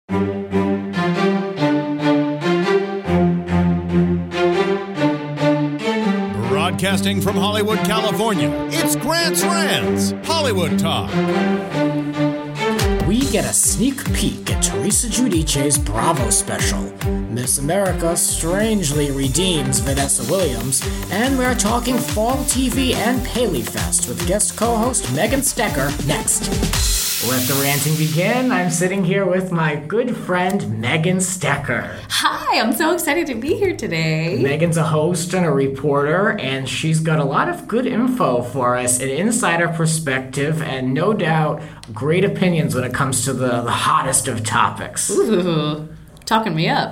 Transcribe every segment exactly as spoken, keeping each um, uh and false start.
Broadcasting from Hollywood, California, it's Grant's Rants, Hollywood Talk. We get a sneak peek at Teresa Giudice's Bravo special. Miss America strangely redeems Vanessa Williams, and we're talking fall T V and Paley Fest with guest co-host Megan Stecker next. Let the ranting begin. I'm sitting here with my good friend Megan Stecker. Hi, I'm so excited to be here today. Megan's a host and a reporter, and she's got a lot of good info for us, an insider perspective, and no doubt great opinions when it comes to the, the hottest of topics. Ooh, talking me up.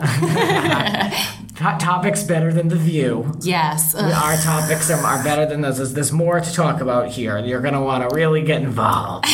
Hot topics better than The View. Yes. Ugh. Our topics are, are better than those. There's, there's more to talk about here. You're going to want to really get involved.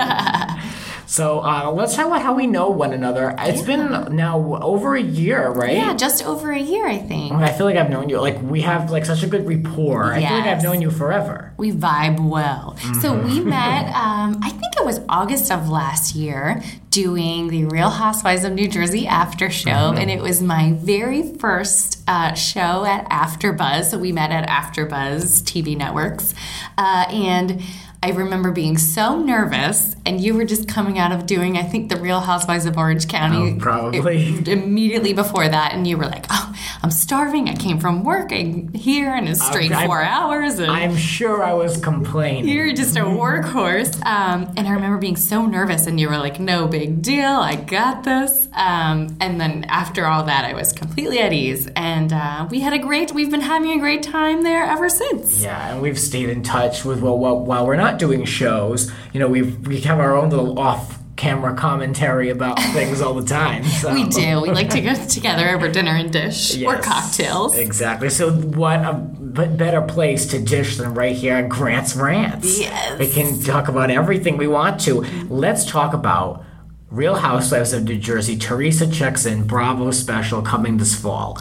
So uh, let's talk about how we know one another. It's yeah. been now over a year, right? Yeah, just over a year, I think. I feel like I've known you. Like, we have, like, such a good rapport. Yes. I feel like I've known you forever. We vibe well. Mm-hmm. So we met, um, I think it was August of last year, doing the Real Housewives of New Jersey after show. Mm-hmm. And it was my very first uh, show at AfterBuzz. So we met at AfterBuzz T V Networks. Uh, and I remember being so nervous, and you were just coming out of doing, I think, the Real Housewives of Orange County. Oh, probably. It, immediately before that, and you were like, oh, I'm starving. I came from work. I'm here in a straight uh, four hours. And I'm sure I was complaining. You're just a workhorse. Um, and I remember being so nervous, and you were like, no big deal. I got this. Um, and then after all that, I was completely at ease. And uh, we had a great, we've been having a great time there ever since. Yeah, and we've stayed in touch with, well, while, while we're not doing shows, you know, we we have our own little off-camera commentary about things all the time. So. We do. We like to get together over dinner and dish, yes, or cocktails. Exactly. So what a better place to dish than right here at Grant's Rants. Yes. We can talk about everything we want to. Let's talk about Real Housewives of New Jersey. Teresa checks in, Bravo special coming this fall.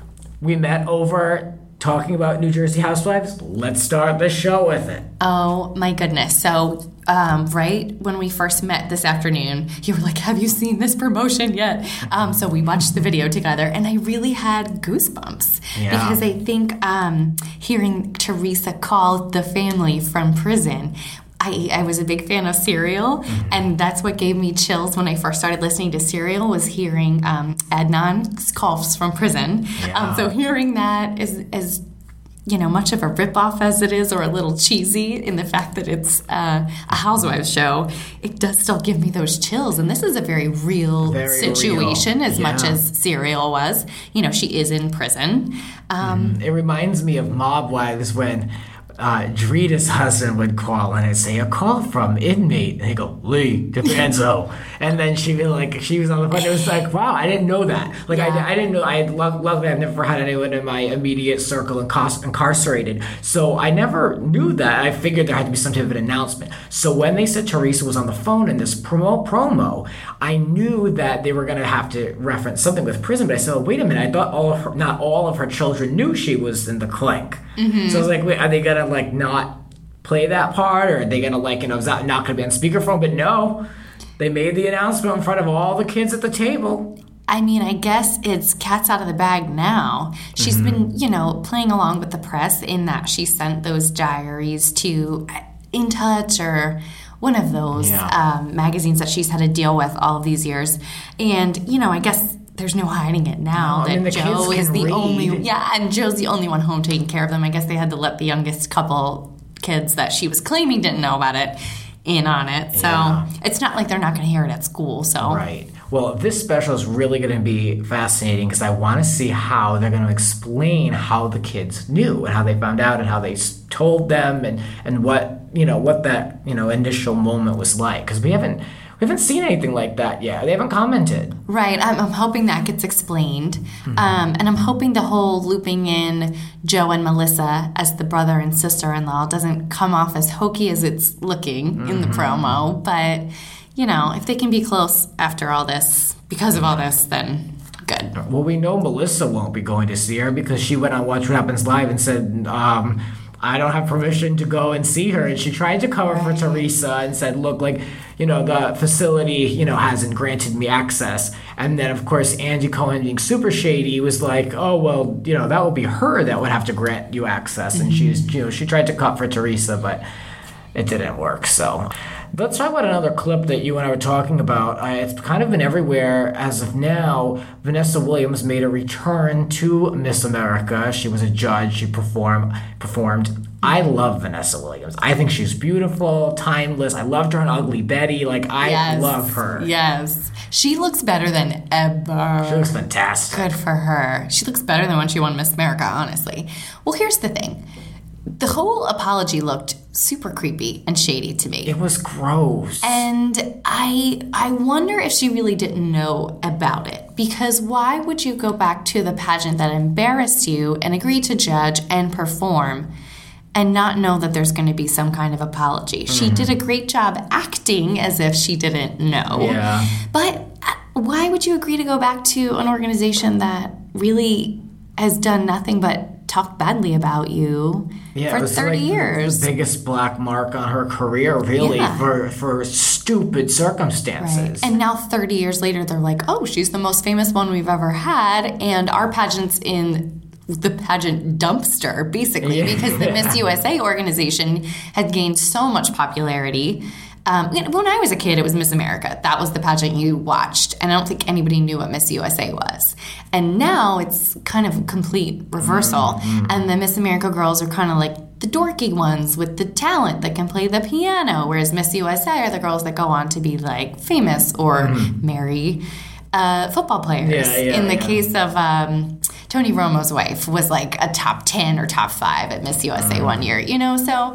We met over talking about New Jersey Housewives. Let's start the show with it. Oh my goodness. So um, right when we first met this afternoon, you were like, have you seen this promotion yet? Um, so we watched the video together, and I really had goosebumps. Yeah. Because I think um, hearing Teresa call the family from prison, I, I was a big fan of Serial, mm-hmm. and that's what gave me chills when I first started listening to Serial, was hearing um, Adnan calls from prison. Yeah. Um, so hearing that is, is, you know, much of a ripoff as it is, or a little cheesy in the fact that it's uh, a Housewives show, it does still give me those chills. And this is a very real very situation, real. as yeah. much as Serial was. You know, she is in prison. Um, mm. It reminds me of Mob Wives when Uh, Drita's husband would call and I'd say, a call from inmate. And he'd go, Lee DiFranzo. And then she'd be like, she was on the phone. It was like, wow, I didn't know that. Like, yeah. I, I didn't know. I love, luckily, I've never had anyone in my immediate circle incar- incarcerated. So I never knew that. I figured there had to be some type of an announcement. So when they said Teresa was on the phone in this promo, promo I knew that they were going to have to reference something with prison. But I said, oh, wait a minute. I thought all of her, not all of her children knew she was in the clink. Mm-hmm. So I was like, wait, are they going to like not play that part, or are they gonna like, you know, is that not gonna be on speakerphone? But no, they made the announcement in front of all the kids at the table. I mean, I guess it's cat's out of the bag now. She's mm-hmm. been, you know, playing along with the press in that she sent those diaries to In Touch or one of those yeah. um, magazines that she's had to deal with all of these years. And, you know, I guess there's no hiding it now no, that I mean, Joe is the read. only yeah, and Joe's the only one home taking care of them. I guess they had to let the youngest couple kids that she was claiming didn't know about it in on it. So yeah. it's not like they're not going to hear it at school. So right. Well, this special is really going to be fascinating because I want to see how they're going to explain how the kids knew and how they found out and how they told them and, and what, you know, what that, you know, initial moment was like. Because we haven't we haven't seen anything like that yet. They haven't commented. Right. I'm, I'm hoping that gets explained. Mm-hmm. Um, and I'm hoping the whole looping in Joe and Melissa as the brother and sister-in-law doesn't come off as hokey as it's looking mm-hmm. in the promo. But, you know, if they can be close after all this, because of all this, then good. Well, we know Melissa won't be going to see her because she went on Watch What Happens Live and said, um, I don't have permission to go and see her. And she tried to cover right. for Teresa and said, look, like, you know, the facility, you know, hasn't granted me access. And then, of course, Andy Cohen, being super shady, was like, oh, well, you know, that would be her that would have to grant you access. And mm-hmm. she's, you know, she tried to cut for Teresa, but it didn't work. So let's talk about another clip that you and I were talking about. Uh, it's kind of been everywhere as of now. Vanessa Williams made a return to Miss America. She was a judge. She perform, performed. I love Vanessa Williams. I think she's beautiful, timeless. I loved her in Ugly Betty. Like, I yes. love her. Yes. She looks better than ever. She looks fantastic. Good for her. She looks better than when she won Miss America, honestly. Well, here's the thing. The whole apology looked super creepy and shady to me. It was gross. And I I wonder if she really didn't know about it. Because why would you go back to the pageant that embarrassed you and agree to judge and perform and not know that there's going to be some kind of apology? Mm-hmm. She did a great job acting as if she didn't know. Yeah. But why would you agree to go back to an organization that really has done nothing but talk badly about you yeah, for it was thirty like years? The biggest black mark on her career, really, yeah. for for stupid circumstances. Right. And now thirty years later, they're like, oh, she's the most famous one we've ever had, and our pageant's in the pageant dumpster, basically, yeah. because the Miss U S A organization had gained so much popularity. Um, when I was a kid, it was Miss America. That was the pageant you watched. And I don't think anybody knew what Miss U S A was. And now it's kind of a complete reversal. Mm-hmm. And the Miss America girls are kind of like the dorky ones with the talent that can play the piano, whereas Miss U S A are the girls that go on to be like famous or mm-hmm. marry uh, football players. Yeah, yeah, In the yeah. case of um, Tony Romo's wife was like a top ten or top five at Miss U S A mm-hmm. one year, you know? So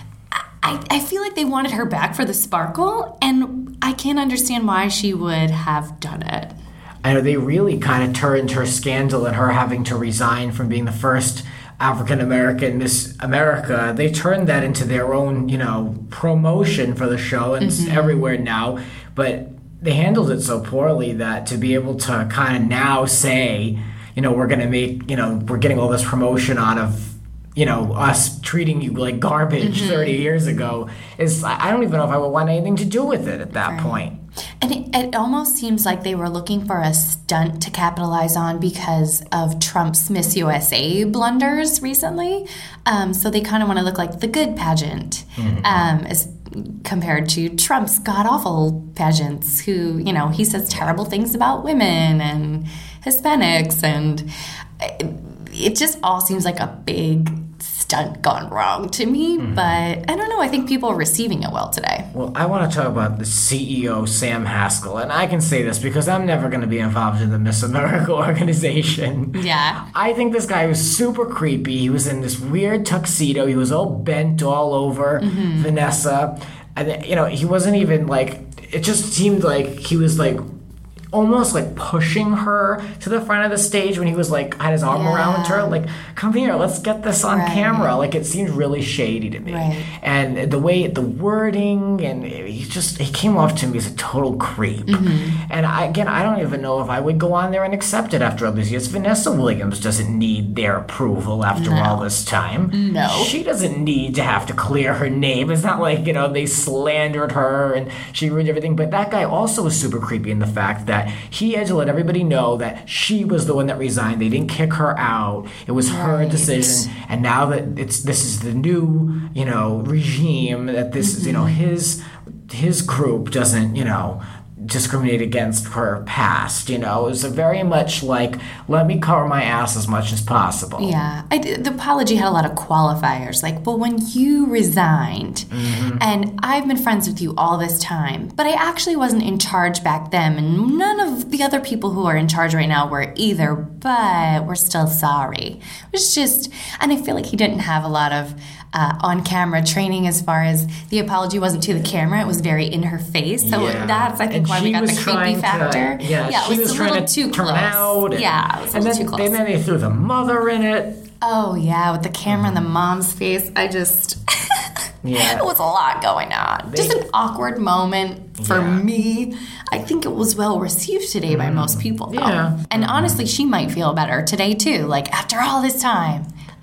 I, I feel like they wanted her back for the sparkle, and I can't understand why she would have done it. I know they really kind of turned her scandal and her having to resign from being the first African-American Miss America. They turned that into their own, you know, promotion for the show, and mm-hmm. it's everywhere now. But they handled it so poorly that to be able to kind of now say, you know, we're going to make, you know, we're getting all this promotion out of, you know, us treating you like garbage mm-hmm. thirty years ago is, I don't even know if I would want anything to do with it at that right. point. And it, it almost seems like they were looking for a stunt to capitalize on because of Trump's Miss U S A blunders recently. Um, so they kind of want to look like the good pageant mm-hmm. um, as compared to Trump's god-awful pageants who, you know, he says terrible things about women and Hispanics. And it, it just all seems like a big stunt gone wrong to me, mm-hmm. but I don't know. I think people are receiving it well today. Well, I want to talk about the C E O, Sam Haskell, and I can say this because I'm never going to be involved in the Miss America organization. Yeah. I think this guy was super creepy. He was in this weird tuxedo. He was all bent all over mm-hmm. Vanessa. And, you know, he wasn't even like, it just seemed like he was like, almost like pushing her to the front of the stage when he was like had his arm yeah. around her, like, come here, let's get this on right. camera. Like, it seemed really shady to me. Right. And the way, the wording, and he just, he came off to me as a total creep. Mm-hmm. And I, again, I don't even know if I would go on there and accept it after all these years. Vanessa Williams doesn't need their approval after no. all this time. No. She doesn't need to have to clear her name. It's not like, you know, they slandered her and she ruined everything. But that guy also was super creepy in the fact that he had to let everybody know that she was the one that resigned. They didn't kick her out. It was right. her decision. And now that it's this is the new, you know, regime, that this mm-hmm. is, you know, his his group doesn't, you know, discriminate against her past. You know, it was a very much like, let me cover my ass as much as possible. Yeah. I, the apology had a lot of qualifiers. Like, well, when you resigned, mm-hmm. and I've been friends with you all this time, but I actually wasn't in charge back then, and none of the other people who are in charge right now were either, but we're still sorry. It was just, and I feel like he didn't have a lot of Uh, on-camera training as far as the apology wasn't to the camera. It was very in her face. So yeah. that's, I think, and why we got the creepy factor. To, yeah, yeah, she it was, was a trying little to too turn close. out. And, yeah, it was a and little then, too close. And then they threw the mother in it. Oh, yeah, with the camera in the mom's face. I just... yeah. It was a lot going on. They, just an awkward moment for yeah. me. I think it was well received today by most people, though. Yeah. And honestly, she might feel better today, too. Like, after all this time,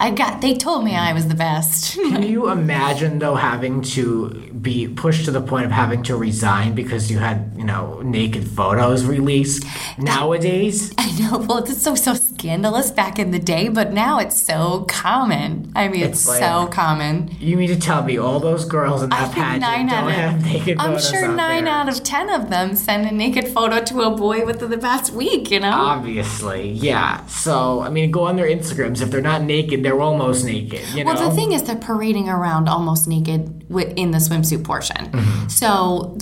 I got. They told me I was the best. Can you imagine though having to be pushed to the point of having to resign because you had, you know, naked photos released nowadays? I know. Well, it's so so scandalous back in the day, but now it's so common. I mean, it's, it's like, so common. You mean to tell me all those girls in that pageant don't of, have naked I'm photos? I'm sure out nine there. out of ten of them send a naked photo to a boy within the past week. You know. Obviously, yeah. So I mean, go on their Instagrams. If they're not naked, they're almost naked. You know. Well, the thing is, they're parading around almost naked in the swimsuit portion. Mm-hmm. So,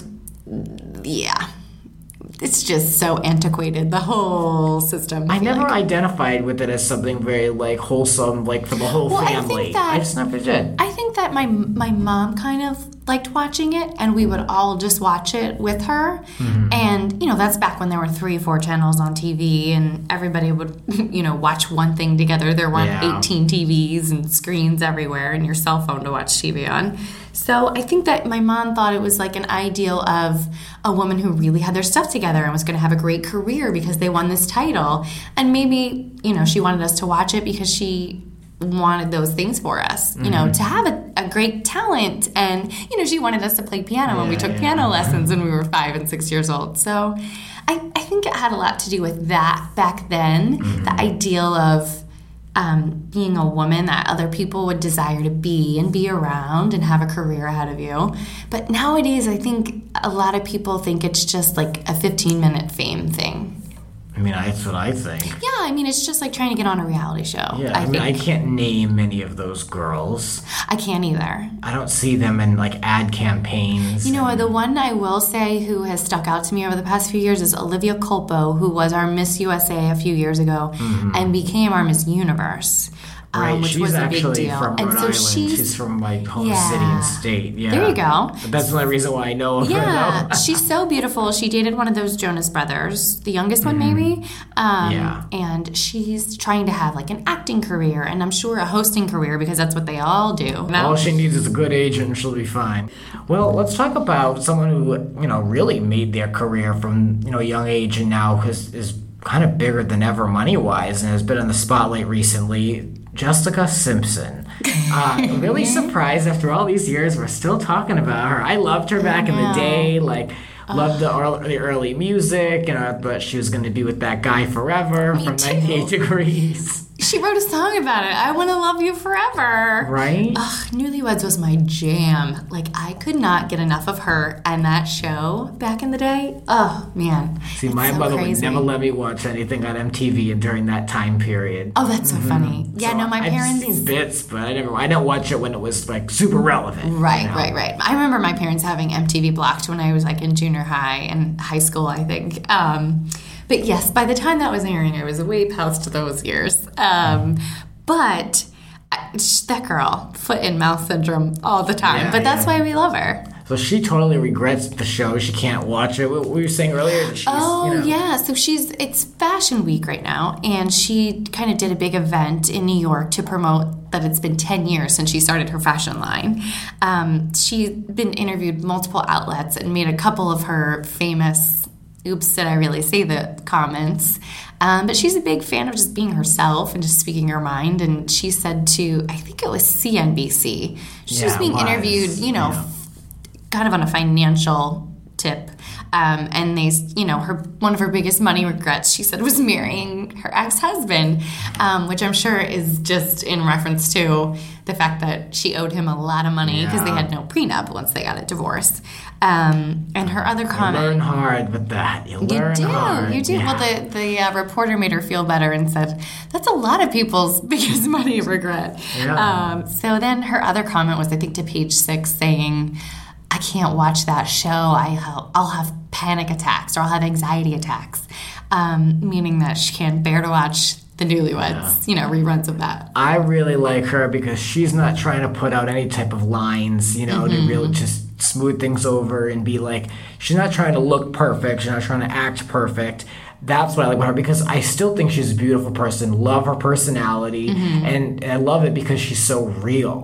yeah. It's just so antiquated, the whole system. I, I never like. identified with it as something very, like, wholesome, like, for the whole well, family. I, think that, I just never did. I think that my my mom kind of liked watching it, and we would all just watch it with her. Mm-hmm. And, you know, that's back when there were three or four channels on T V, and everybody would, you know, watch one thing together. There weren't yeah. eighteen T Vs and screens everywhere and your cell phone to watch T V on. So I think that my mom thought it was like an ideal of a woman who really had their stuff together and was going to have a great career because they won this title. And maybe, you know, she wanted us to watch it because she wanted those things for us, you mm-hmm. know, to have a, a great talent. And, you know, she wanted us to play piano yeah, when we took yeah. piano lessons when we were five and six years old. So I, I think it had a lot to do with that back then, mm-hmm. the ideal of Um, being a woman that other people would desire to be and be around and have a career ahead of you. But nowadays, I think a lot of people think it's just like a fifteen-minute fame thing. I mean, that's what I think. Yeah, I mean, it's just like trying to get on a reality show. Yeah, I, I mean, think. I can't name many of those girls. I can't either. I don't see them in, like, ad campaigns. You know, and... the one I will say who has stuck out to me over the past few years is Olivia Culpo, who was our Miss U S A a few years ago mm-hmm. and became our Miss Universe. Right, um, which she's was a actually big deal. from Rhode and so Island. She's, she's from my home yeah. city and state. Yeah, there you go. But that's the only reason why I know of yeah, her. Yeah, she's so beautiful. She dated one of those Jonas Brothers, the youngest mm-hmm. one maybe. Um, yeah. And she's trying to have like an acting career, and I'm sure a hosting career because that's what they all do. No? All she needs is a good agent, and she'll be fine. Well, let's talk about someone who you know really made their career from you know a young age, and now is is kind of bigger than ever money wise, and has been in the spotlight recently. Jessica Simpson. Uh, really surprised after all these years we're still talking about her. I loved her back in the day, like loved the early, early music, and I thought she was going to be with that guy forever Me from too. ninety-eight degrees. She wrote a song about it. I Want to Love You Forever. Right? Ugh, Newlyweds was my jam. Like, I could not get enough of her and that show back in the day. Oh, man. See, my so mother crazy. would never let me watch anything on M T V during that time period. Oh, that's so mm-hmm. funny. Yeah, so no, my I've parents... I've seen bits, but I never. I didn't watch it when it was, like, super relevant. Right, you know? right, right. I remember my parents having M T V blocked when I was, like, in junior high and high school, I think. Um, but, yes, by the time that was airing, I was way past those years. Um, but... I, that girl, foot and mouth syndrome all the time. Yeah, but that's yeah. why we love her. So she totally regrets the show. She can't watch it. We were saying earlier that she's, oh, you know. yeah. So she's, it's Fashion Week right now. And she kind of did a big event in New York to promote that it's been ten years since she started her fashion line. Um, she's been interviewed multiple outlets and made a couple of her famous, oops, did I really say the comments? Um, but she's a big fan of just being herself and just speaking her mind. And she said to, I think it was C N B C, she yeah, was being interviewed, you know, yeah. f- kind of on a financial tip. Um, and they, you know, her one of her biggest money regrets, she said, was marrying her ex-husband, um, which I'm sure is just in reference to the fact that she owed him a lot of money because yeah. they had no prenup once they got a divorce. Um, and her other comment... You learn hard with that. You learn you do, hard. You do. Yeah. Well, the, the uh, reporter made her feel better and said, that's a lot of people's biggest money regret. Yeah. Um, so then her other comment was, I think, to Page Six saying... I can't watch that show. I, I'll have panic attacks or I'll have anxiety attacks, um, meaning that she can't bear to watch the Newlyweds, yeah. you know, reruns of that. I really like her because she's not trying to put out any type of lines, you know, mm-hmm. to really just smooth things over and be like, she's not trying to look perfect. She's not trying to act perfect. That's what I like about her because I still think she's a beautiful person, love her personality, mm-hmm. and, and I love it because she's so real.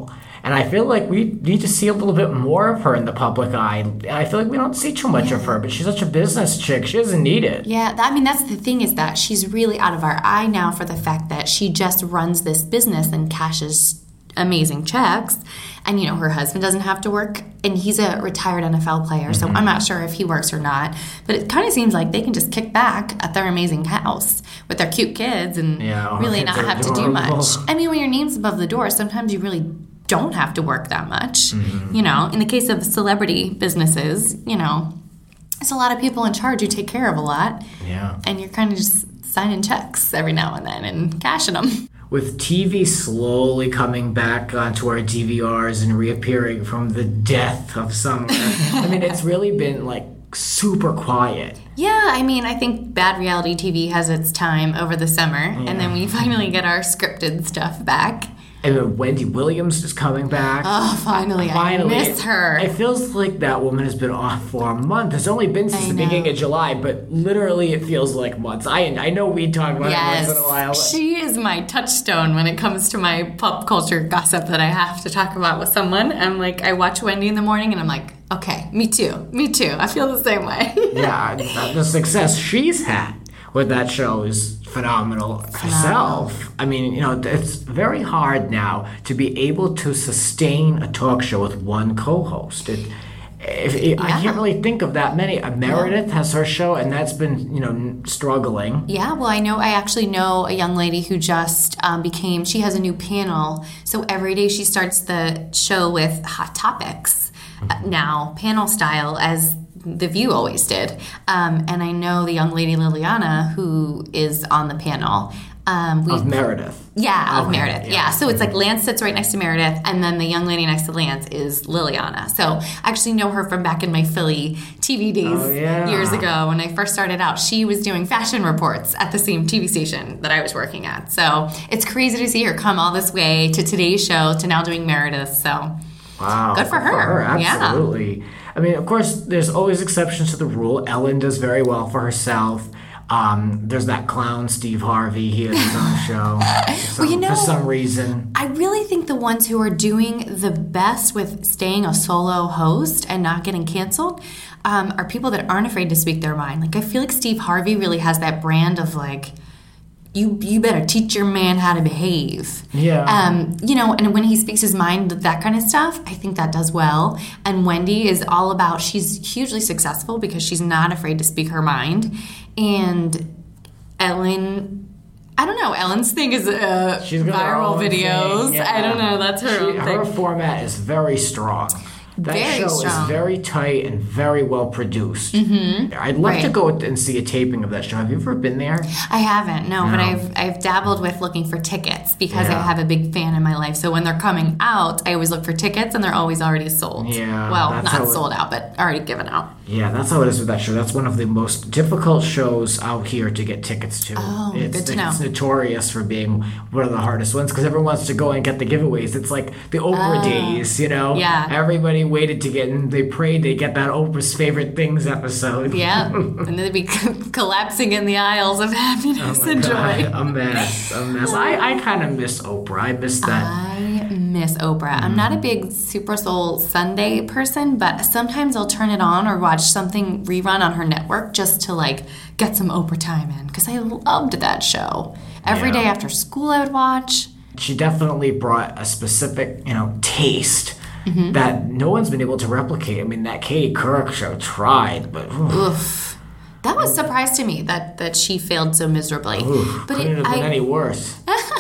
And I feel like we need to see a little bit more of her in the public eye. And I feel like we don't see too much yeah. of her, but she's such a business chick. She doesn't need it. Yeah, that, I mean, that's the thing is that she's really out of our eye now for the fact that she just runs this business and cashes amazing checks. And, you know, her husband doesn't have to work, and he's a retired N F L player, so mm-hmm. I'm not sure if he works or not. But it kind of seems like they can just kick back at their amazing house with their cute kids and yeah, really not have adorable. to do much. I mean, when your name's above the door, sometimes you really don't have to work that much. Mm-hmm. You know, in the case of celebrity businesses, you know, there's a lot of people in charge who take care of a lot. Yeah. And you're kind of just signing checks every now and then and cashing them. With T V slowly coming back onto our D V Rs and reappearing from the death of summer, I mean, it's really been, like, super quiet. Yeah, I mean, I think bad reality T V has its time over the summer, yeah. and then we finally get our scripted stuff back. And then Wendy Williams is coming back. Oh, finally. Finally. I miss her. It feels like that woman has been off for a month. It's only been since I the know. beginning of July, but literally it feels like months. I I know we talk about yes. it once in a while. She is my touchstone when it comes to my pop culture gossip that I have to talk about with someone. I'm like, I watch Wendy in the morning and I'm like, okay, me too. Me too. I feel the same way. Yeah, the success she's had with that show is phenomenal herself. I mean, you know, it's very hard now to be able to sustain a talk show with one co-host. It, if, it, yeah. I can't really think of that many. Uh, Meredith yeah. has her show, and that's been, you know, struggling. Yeah, well, I know, I actually know a young lady who just um, became, she has a new panel. So every day she starts the show with hot topics mm-hmm. now, panel style, as The View always did. Um, and I know the young lady Liliana, who is on the panel. Um, we, of Meredith. Yeah, of okay, Meredith. Yeah. yeah. So it's like Lance sits right next to Meredith, and then the young lady next to Lance is Liliana. So I actually know her from back in my Philly T V days oh, yeah. years ago when I first started out. She was doing fashion reports at the same T V station that I was working at. So it's crazy to see her come all this way to today's show to now doing Meredith. So wow, good for good her. For her. Absolutely. Yeah. I mean, of course, there's always exceptions to the rule. Ellen does very well for herself. Um, there's that clown Steve Harvey. He has his own show for some, well, you know, for some reason. I really think the ones who are doing the best with staying a solo host and not getting canceled um, are people that aren't afraid to speak their mind. Like, I feel like Steve Harvey really has that brand of, like, you you better teach your man how to behave. Yeah. Um, you know, and when he speaks his mind, that kind of stuff, I think that does well. And Wendy is all about, she's hugely successful because she's not afraid to speak her mind. And Ellen, I don't know, Ellen's thing is uh, she's got viral videos. Yeah. I don't know, that's her she, own thing. Her format is very strong. That very show strong. is very tight and very well produced. Mm-hmm. I'd love right. to go and see a taping of that show. Have you ever been there? I haven't, no, no. but I've I've dabbled with looking for tickets because yeah. I have a big fan in my life. So when they're coming out, I always look for tickets, and they're always already sold. Yeah, well, that's not how it, sold out, but already given out. Yeah, that's how it is with that show. That's one of the most difficult shows out here to get tickets to. Oh, it's, good to it's know. It's notorious for being one of the hardest ones because everyone wants to go and get the giveaways. It's like the Oprah Oh. days, you know? Yeah. Everybody waited to get in. They prayed they get that Oprah's Favorite Things episode. Yeah, and they'd be collapsing in the aisles of happiness Oh my and joy. God, a mess, a mess. I, I kind of miss Oprah. I miss that. I miss Oprah. I'm not a big Super Soul Sunday person, but sometimes I'll turn it on or watch something rerun on her network just to, like, get some Oprah time in because I loved that show. Every Yeah. day after school I would watch. She definitely brought a specific, you know, taste Mm-hmm. that no one's been able to replicate. I mean, that Katie Couric show tried, but oof. Oof. That was a surprise to me that, that she failed so miserably. Oof, but couldn't it, have been I, any worse.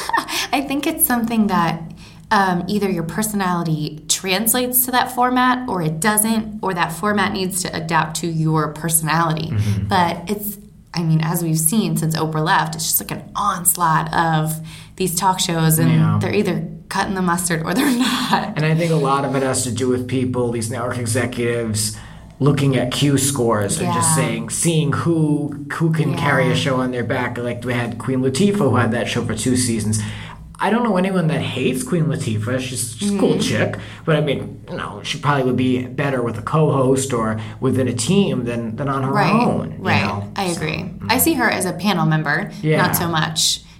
I think it's something that um, either your personality translates to that format or it doesn't, or that format needs to adapt to your personality. Mm-hmm. But it's, I mean, as we've seen since Oprah left, it's just like an onslaught of these talk shows, and Yeah. they're either cutting the mustard or they're not. And I think a lot of it has to do with people, these network executives, looking at Q scores and just Yeah. saying, seeing who who can Yeah. carry a show on their back. Like we had Queen Latifah, who had that show for two seasons. I don't know anyone that hates Queen Latifah. She's, she's a cool chick. But I mean, you know, she probably would be better with a co-host or within a team than, than on her Right, own. you right. know? I agree. I see her as a panel member, Yeah. not so much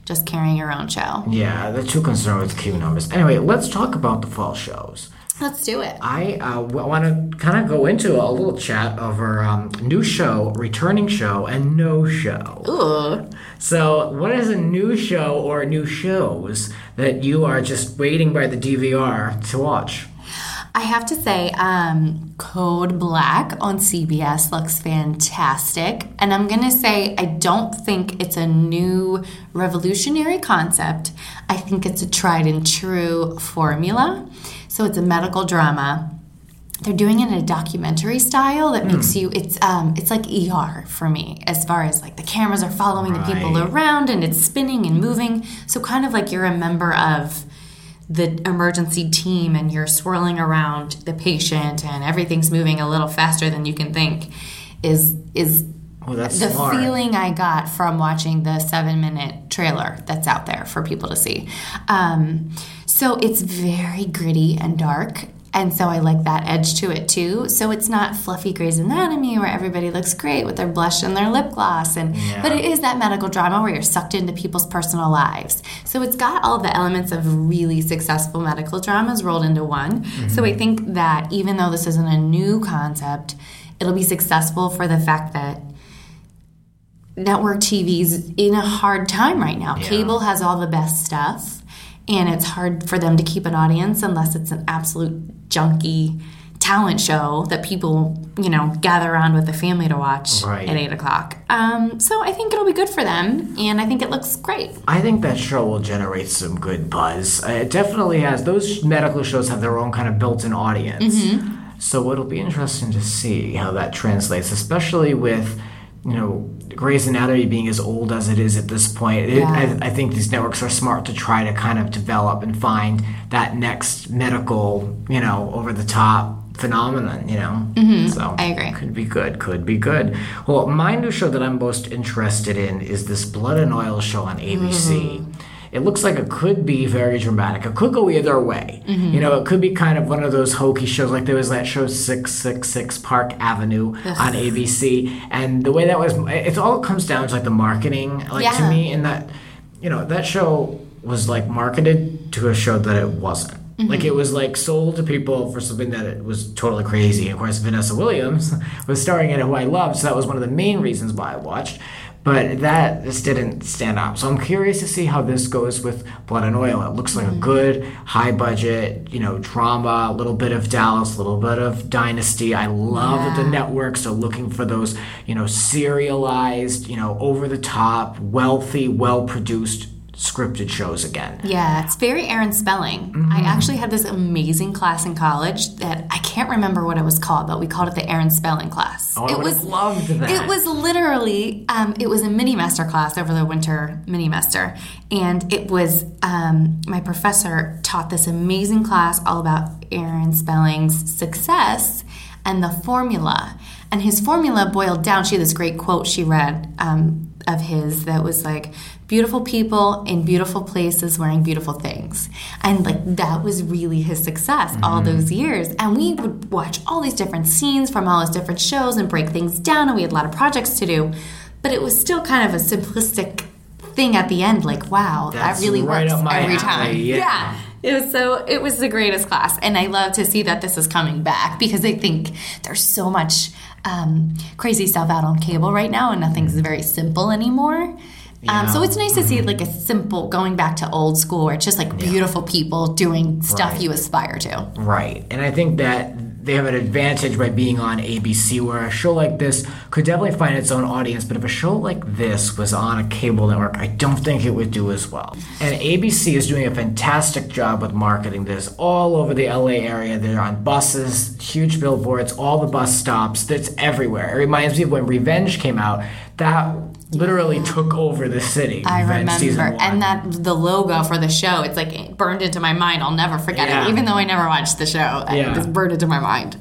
just carrying your own show. Yeah, they're too concerned with Q numbers. Anyway, let's talk about the fall shows. Let's do it. I uh, w- want to kind of go into a little chat of our um, new show, returning show, and no show. Ooh. So, what is a new show or new shows that you are just waiting by the D V R to watch? I have to say, um, Code Black on C B S looks fantastic. And I'm going to say I don't think it's a new revolutionary concept. I think it's a tried and true formula. So it's a medical drama. They're doing it in a documentary style that makes mm. you, it's um, it's like E R for me, as far as like the cameras are following right. the people around and it's spinning and moving. So kind of like you're a member of the emergency team and you're swirling around the patient and everything's moving a little faster than you can think is is oh, that's the smart. feeling I got from watching the seven minute trailer that's out there for people to see. Um, so it's very gritty and dark. And so I like that edge to it too. So it's not fluffy Grey's Anatomy where everybody looks great with their blush and their lip gloss. And yeah. But it is that medical drama where you're sucked into people's personal lives. So it's got all the elements of really successful medical dramas rolled into one. Mm-hmm. So I think that even though this isn't a new concept, it'll be successful for the fact that network T V's in a hard time right now. Yeah. Cable has all the best stuff. And it's hard for them to keep an audience unless it's an absolute junky talent show that people, you know, gather around with the family to watch right. at eight o'clock. Um, so I think it'll be good for them, and I think it looks great. I think that show will generate some good buzz. It definitely has. Those medical shows have their own kind of built-in audience. Mm-hmm. So it'll be interesting to see how that translates, especially with, you know, Grey's Anatomy being as old as it is at this point. It, Yeah. I, I think these networks are smart to try to kind of develop and find that next medical, you know, over-the-top phenomenon, you know? Mm-hmm. So I agree. Could be good, could be good. Well, my new show that I'm most interested in is this Blood and Oil show on A B C. Mm-hmm. It looks like it could be very dramatic. It could go either way. Mm-hmm. You know, it could be kind of one of those hokey shows, like there was that show six six six Park Avenue Ugh. on A B C. And the way that was, it all comes down to like the marketing, like yeah. to me, and that, you know, that show was like marketed to a show that it wasn't. Mm-hmm. Like it was like sold to people for something that it was totally crazy. Of course, Vanessa Williams was starring in it, who I loved, so that was one of the main reasons why I watched. But that just didn't stand up. So I'm curious to see how this goes with Blood and Oil. It looks like mm-hmm. a good, high budget, you know, drama, a little bit of Dallas, a little bit of Dynasty. I love yeah. that the networks are looking for those, you know, serialized, you know, over the top, wealthy, well produced scripted shows again. Yeah, it's very Aaron Spelling. Mm-hmm. I actually had this amazing class in college that I can't remember what it was called, but we called it the Aaron Spelling class. Oh, I it would was have loved that. It was literally, um, it was a mini-master class over the winter mini-master, and it was, um, my professor taught this amazing class all about Aaron Spelling's success and the formula. And his formula boiled down, she had this great quote she read um, of his that was like, beautiful people in beautiful places wearing beautiful things. And like that was really his success mm-hmm. all those years. And we would watch all these different scenes from all those different shows and break things down, and we had a lot of projects to do. But it was still kind of a simplistic thing at the end, like, wow, That's that really right works up my every alley, time. yeah. yeah. It was so it was the greatest class, and I love to see that this is coming back because I think there's so much um, crazy stuff out on cable right now, and nothing's very simple anymore. Yeah. Um, so it's nice to see like a simple going back to old school where it's just like beautiful yeah. people doing stuff right. you aspire to. Right, and I think that they have an advantage by being on A B C, where a show like this could definitely find its own audience, but if a show like this was on a cable network, I don't think it would do as well. And A B C is doing a fantastic job with marketing this all over the L A area. They're on buses, huge billboards, all the bus stops. It's everywhere. It reminds me of when Revenge came out. That literally took over the city. I Revenge season remember, one. and that the logo for the show, it's like it burned into my mind. I'll never forget Yeah. it, even though I never watched the show. Yeah. It just burned into my mind.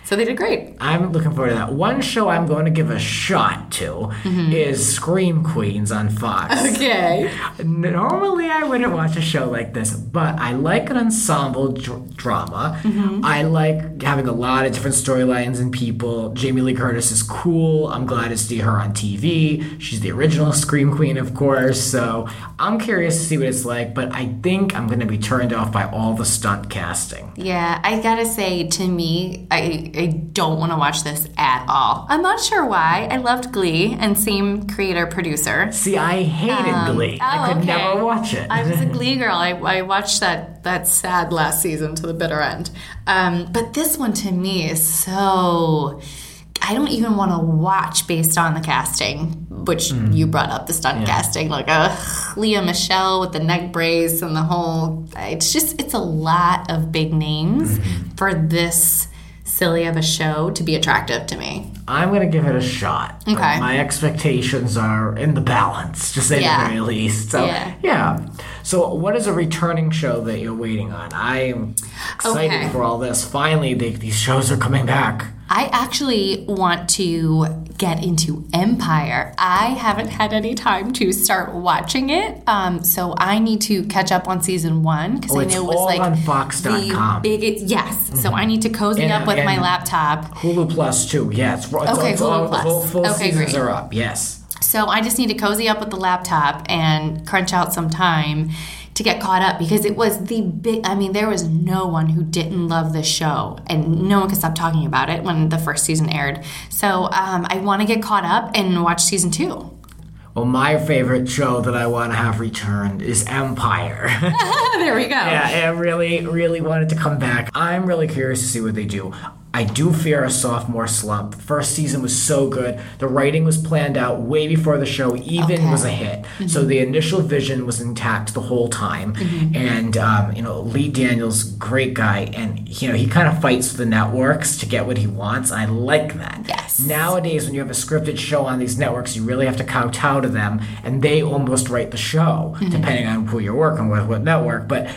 So they did great. I'm looking forward to that. One show I'm going to give a shot to mm-hmm. is Scream Queens on Fox. Okay. Normally I wouldn't watch a show like this, but I like an ensemble dr- drama. Mm-hmm. I like having a lot of different storylines and people. Jamie Lee Curtis is cool. I'm glad to see her on T V. She's the original Scream Queen, of course. So I'm curious to see what it's like, but I think I'm going to be turned off by all the stunt casting. Yeah, I gotta say, to me, I... I don't want to watch this at all. I'm not sure why. I loved Glee, and same creator, producer. See, I hated um, Glee. Oh, I could okay. never watch it. I was a Glee girl. I, I watched that, that sad last season to the bitter end. Um, but this one, to me, is so... I don't even want to watch based on the casting, which mm. you brought up, the stunt yeah. casting. Like, ugh, Leah Michelle with the neck brace and the whole... It's just, it's a lot of big names mm-hmm. for this... silly of a show to be attractive to me. I'm going to give it a shot. Okay. My expectations are in the balance, to say yeah. the very least. So, yeah. yeah. So what is a returning show that you're waiting on? I am excited okay. for all this. Finally, they, these shows are coming back. I actually want to get into Empire. I haven't had any time to start watching it, um, so I need to catch up on season one because oh, I know it was all like on Fox dot com. The biggest, yes. Mm-hmm. So I need to cozy and, up with my laptop. Hulu Plus too. Yeah, it's, it's okay. It's Hulu all, Plus. Full, full okay, seasons great. are up. Yes. So I just need to cozy up with the laptop and crunch out some time to get caught up because it was the big, I mean, there was no one who didn't love this show and no one could stop talking about it when the first season aired. So um, I want to get caught up and watch season two. Well, my favorite show that I want to have returned is Empire. There we go. Yeah, I really, really wanted to come back. I'm really curious to see what they do. I do fear a sophomore slump. The first season was so good. The writing was planned out way before the show even okay. was a hit. Mm-hmm. So the initial vision was intact the whole time. Mm-hmm. And, um, you know, Lee Daniels, great guy. And, you know, he kind of fights the networks to get what he wants. I like that. Yes. Nowadays, when you have a scripted show on these networks, you really have to kowtow to them. And they almost write the show, mm-hmm. depending on who you're working with, what network. But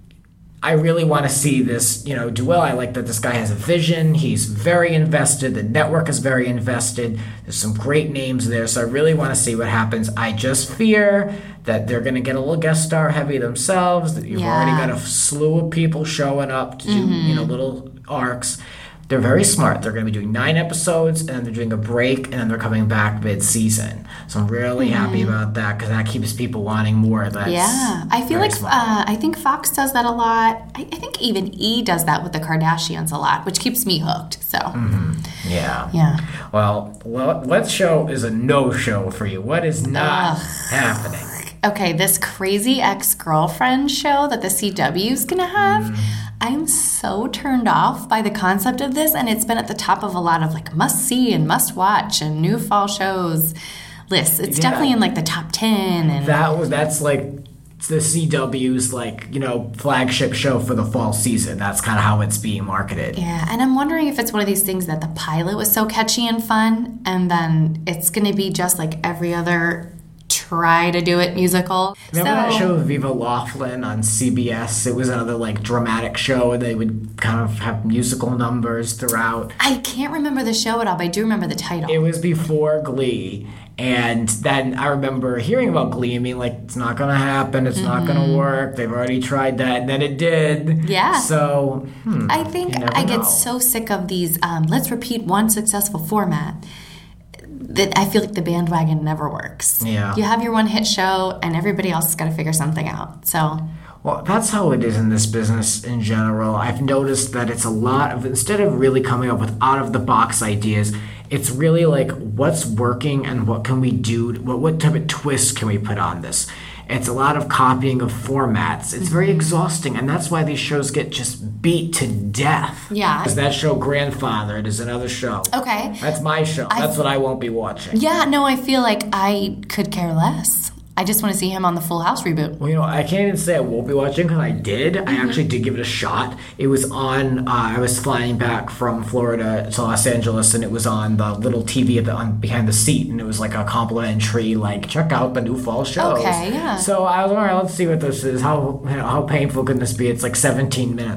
I really want to see this, you know, do well. I like that this guy has a vision. He's very invested. The network is very invested. There's some great names there. So I really want to see what happens. I just fear that they're going to get a little guest star heavy themselves. That you've yeah. already got a slew of people showing up to do, mm-hmm. you know, little arcs. They're very smart. They're going to be doing nine episodes, and then they're doing a break, and then they're coming back mid-season. So I'm really mm-hmm. happy about that because that keeps people wanting more. That's yeah, I feel like uh, I think Fox does that a lot. I, I think even E does that with the Kardashians a lot, which keeps me hooked. So mm-hmm. yeah, yeah. Well, what show is a no-show for you? What is not Ugh. happening? Okay, this Crazy Ex-Girlfriend show that the C W is going to have. Mm. I'm so turned off by the concept of this, and it's been at the top of a lot of like must-see and must-watch and new fall shows lists. It's yeah. definitely in like the top ten. And that was that's like the C W's like, you know, flagship show for the fall season. That's kind of how it's being marketed. Yeah, and I'm wondering if it's one of these things that the pilot was so catchy and fun, and then it's going to be just like every other try to do it musical. Remember so, that show with Viva Laughlin on C B S? It was another like dramatic show and they would kind of have musical numbers throughout. I can't remember the show at all, but I do remember the title. It was before Glee. And then I remember hearing about Glee and being like, it's not going to happen. It's mm-hmm. not going to work. They've already tried that. And then it did. Yeah. So, hmm, I think I know. get so sick of these, um, let's repeat one successful format. That I feel like the bandwagon never works. Yeah. You have your one hit show and everybody else has got to figure something out. So well, that's how it is in this business in general. I've noticed that it's a lot of, instead of really coming up with out of the box ideas, it's really like what's working and what can we do, what what type of twist can we put on this? It's a lot of copying of formats. It's very exhausting, and that's why these shows get just beat to death. Yeah. Because that show Grandfathered is another show. Okay. That's my show. I, that's what I won't be watching. Yeah, no, I feel like I could care less. I just want to see him on the Full House reboot. Well, you know, I can't even say I won't be watching because I did. Mm-hmm. I actually did give it a shot. It was on, uh, I was flying back from Florida to Los Angeles, and it was on the little T V at the, on, behind the seat, and it was like a complimentary, like, check out the new fall shows. Okay, yeah. So I was like, all right, let's see what this is. How, you know, how painful can this be? It's like seventeen minutes.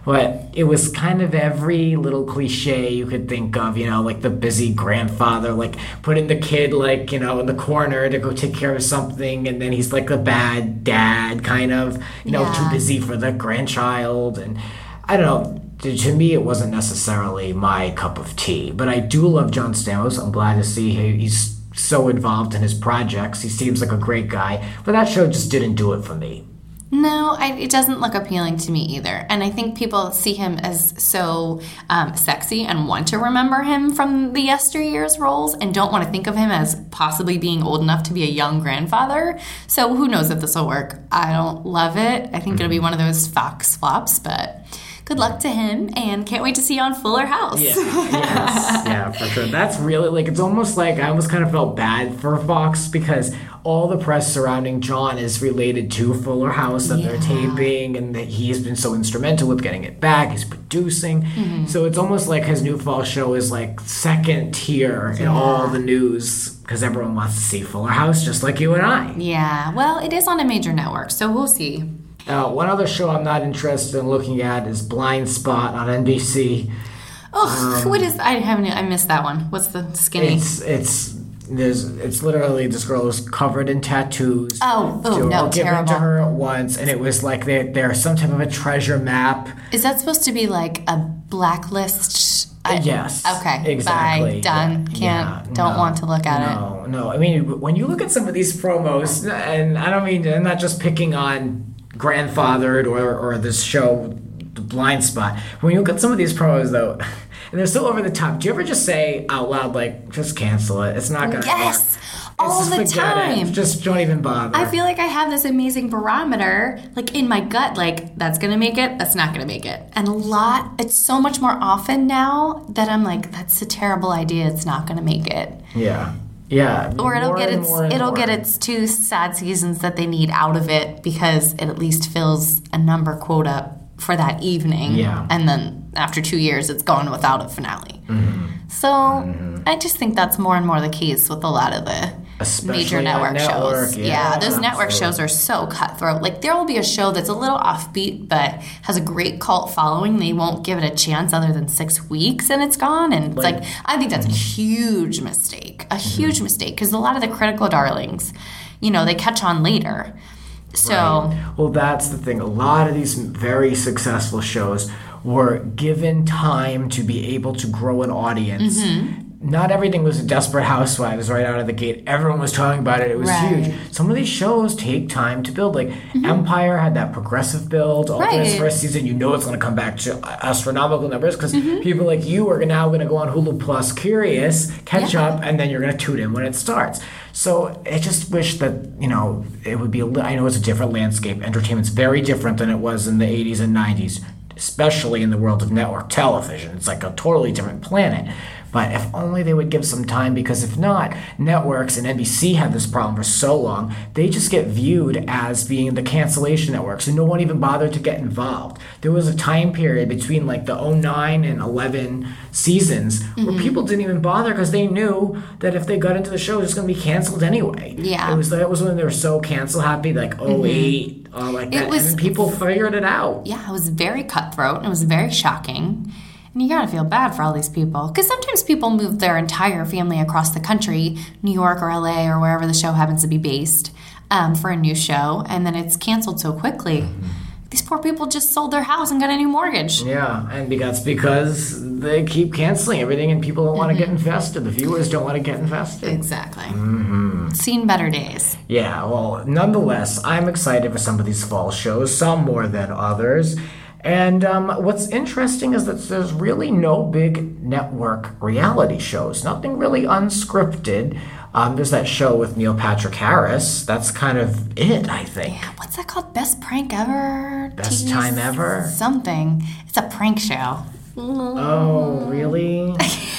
But it was kind of every little cliche you could think of, you know, like the busy grandfather, like putting the kid, like, you know, in the corner to go take care of something, and then he's like the bad dad, kind of, you know, Yeah. too busy for the grandchild. And I don't know. To, to me, it wasn't necessarily my cup of tea. But I do love John Stamos. I'm glad to see he, he's so involved in his projects. He seems like a great guy. But that show just didn't do it for me. No, I, it doesn't look appealing to me either. And I think people see him as so um, sexy and want to remember him from the yesteryear's roles and don't want to think of him as possibly being old enough to be a young grandfather. So who knows if this will work. I don't love it. I think it'll be one of those Fox flops, but good luck to him, and can't wait to see you on Fuller House. Yeah, yes, yeah, for sure. That's really, like, it's almost like I almost kind of felt bad for Fox because all the press surrounding John is related to Fuller House that Yeah. they're taping, and that he's been so instrumental with getting it back. He's producing. Mm-hmm. So it's almost like his new fall show is like second tier in all the news because everyone wants to see Fuller House just like you and I. Yeah, well, it is on a major network, so we'll see. Uh, one other show I'm not interested in looking at is Blind Spot on N B C. Oh, what is? I haven't. I missed that one. What's the skinny? It's it's there's it's literally this girl is covered in tattoos. Oh, oh, They were no, all given terrible. to her at once, and it was like they they're some type of a treasure map. Is that supposed to be like a blacklist? I- Yes. Okay. Exactly. Bye. Done. Yeah, Can't. yeah, don't no, want to look at it. No, no. I mean, when you look at some of these promos, and I don't mean I'm not just picking on Grandfathered or or this show, The Blind Spot. When you look at some of these promos, though, and they're so over the top. Do you ever just say out loud, like, just cancel it? It's not gonna Yes. work. All Just the forget time. It. Just don't even bother. I feel like I have this amazing barometer, like in my gut, like that's gonna make it, that's not gonna make it. And a lot, it's so much more often now that I'm like, that's a terrible idea, it's not gonna make it. Yeah. Yeah. Or it'll more get and its more and it'll more. get its two sad seasons that they need out of it because it at least fills a number quota for that evening. Yeah. And then after two years it's gone without a finale. Mm-hmm. So I just think that's more and more the case with a lot of the Especially major on network, network, shows. yeah, those network absolutely. shows are so cutthroat. Like there will be a show that's a little offbeat but has a great cult following. They won't give it a chance other than six weeks and it's gone. And it's Like- like, I think that's a huge mistake. A huge mistake because a lot of the critical darlings, you know, they catch on later. So Right. Well, that's the thing. A lot of these very successful shows were given time to be able to grow an audience. Mm-hmm. Not everything was Desperate Housewives right out of the gate. Everyone was talking about it. It was Right. huge. Some of these shows take time to build. Like Empire had that progressive build. All through its Right. first season, you know it's going to come back to astronomical numbers because Mm-hmm. people like you are now going to go on Hulu Plus curious, catch Yeah. up, and then you're going to tune in when it starts. So I just wish that, you know, it would be a li- I know it's a different landscape. Entertainment's very different than it was in the eighties and nineties, especially in the world of network television. It's like a totally different planet. But if only they would give some time, because if not, networks and N B C had this problem for so long, they just get viewed as being the cancellation networks, and no one even bothered to get involved. There was a time period between like the oh nine and eleven seasons where people didn't even bother because they knew that if they got into the show, it was going to be canceled anyway. Yeah. It was that was when they were so cancel happy, like oh eight, uh, like that, was- and then people figured it out. yeah, it was very cutthroat and it was very shocking. And you gotta feel bad for all these people. Because sometimes people move their entire family across the country, New York or L A or wherever the show happens to be based, um, for a new show, and then it's canceled so quickly. These poor people just sold their house and got a new mortgage. Yeah, and be- that's because they keep canceling everything, and people don't want to get invested. The viewers don't want to get invested. Exactly. Seen better days. Yeah, well, nonetheless, I'm excited for some of these fall shows, some more than others. And um, what's interesting is that there's really no big network reality shows, nothing really unscripted. Um, there's that show with Neil Patrick Harris. That's kind of it, I think. What's that called? Best prank ever? Best T V time ever? Something. It's a prank show. Oh, really?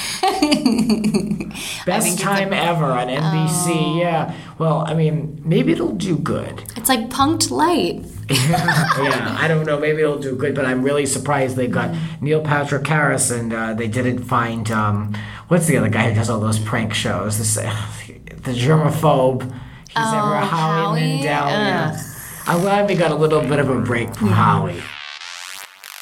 Best it's time ever on N B C, yeah. Well, I mean, maybe it'll do good. It's like Punked Light. Yeah, I don't know. Maybe it'll do good, but I'm really surprised they got Neil Patrick Harris, and uh, they didn't find um, what's the other guy who does all those prank shows? This, uh, the germaphobe. He's Oh, ever Howie Howie? Mandel. Yeah. Ugh. I'm glad we got a little bit of a break from Howie.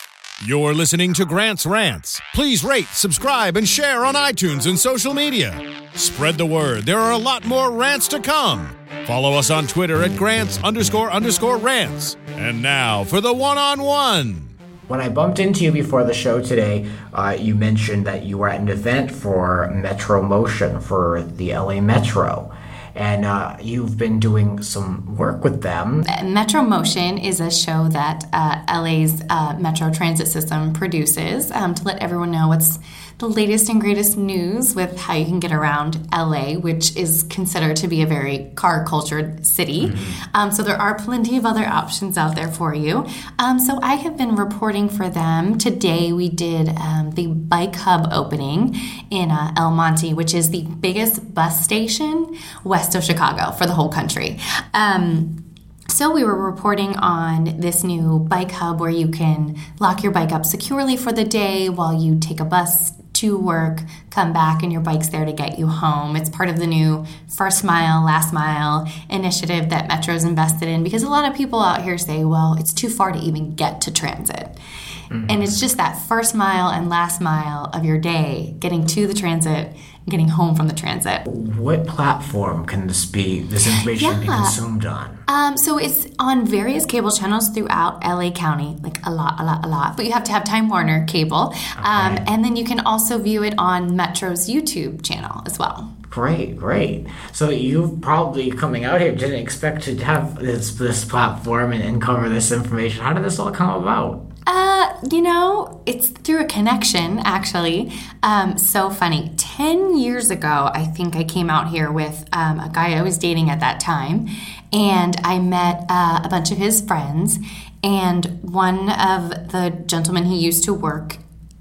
You're listening to Grant's Rants. Please rate, subscribe, and share on iTunes and social media. Spread the word. There are a lot more rants to come. Follow us on Twitter at Grants underscore underscore rants. And now for the one-on-one. When I bumped into you before the show today, uh, you mentioned that you were at an event for Metro Motion for the L A Metro. And uh, you've been doing some work with them. Metro Motion is a show that uh, L A's uh, Metro Transit System produces um, to let everyone know what's the latest and greatest news with how you can get around L A, which is considered to be a very car-cultured city. Mm-hmm. Um, so there are plenty of other options out there for you. Um, so I have been reporting for them. Today we did um, the Bike Hub opening in uh, El Monte, which is the biggest bus station west of Chicago for the whole country. Um, So we were reporting on this new bike hub where you can lock your bike up securely for the day while you take a bus to work, come back, and your bike's there to get you home. It's part of the new first mile, last mile initiative that Metro's invested in, because a lot of people out here say, well, it's too far to even get to transit. Mm-hmm. And it's just that first mile and last mile of your day, getting to the transit, getting home from the transit. What platform can this be, this information yeah. be consumed on? Um, so it's on various cable channels throughout L A County, like a lot, a lot, a lot. But you have to have Time Warner cable. Okay. Um, and then you can also view it on Metro's YouTube channel as well. Great, great. So you probably, coming out here, didn't expect to have this this platform and, and cover this information. How did this all come about? Uh, you know, it's through a connection, actually. Um, so funny. Ten years ago, I think I came out here with um, a guy I was dating at that time, and I met uh, a bunch of his friends, and one of the gentlemen he used to work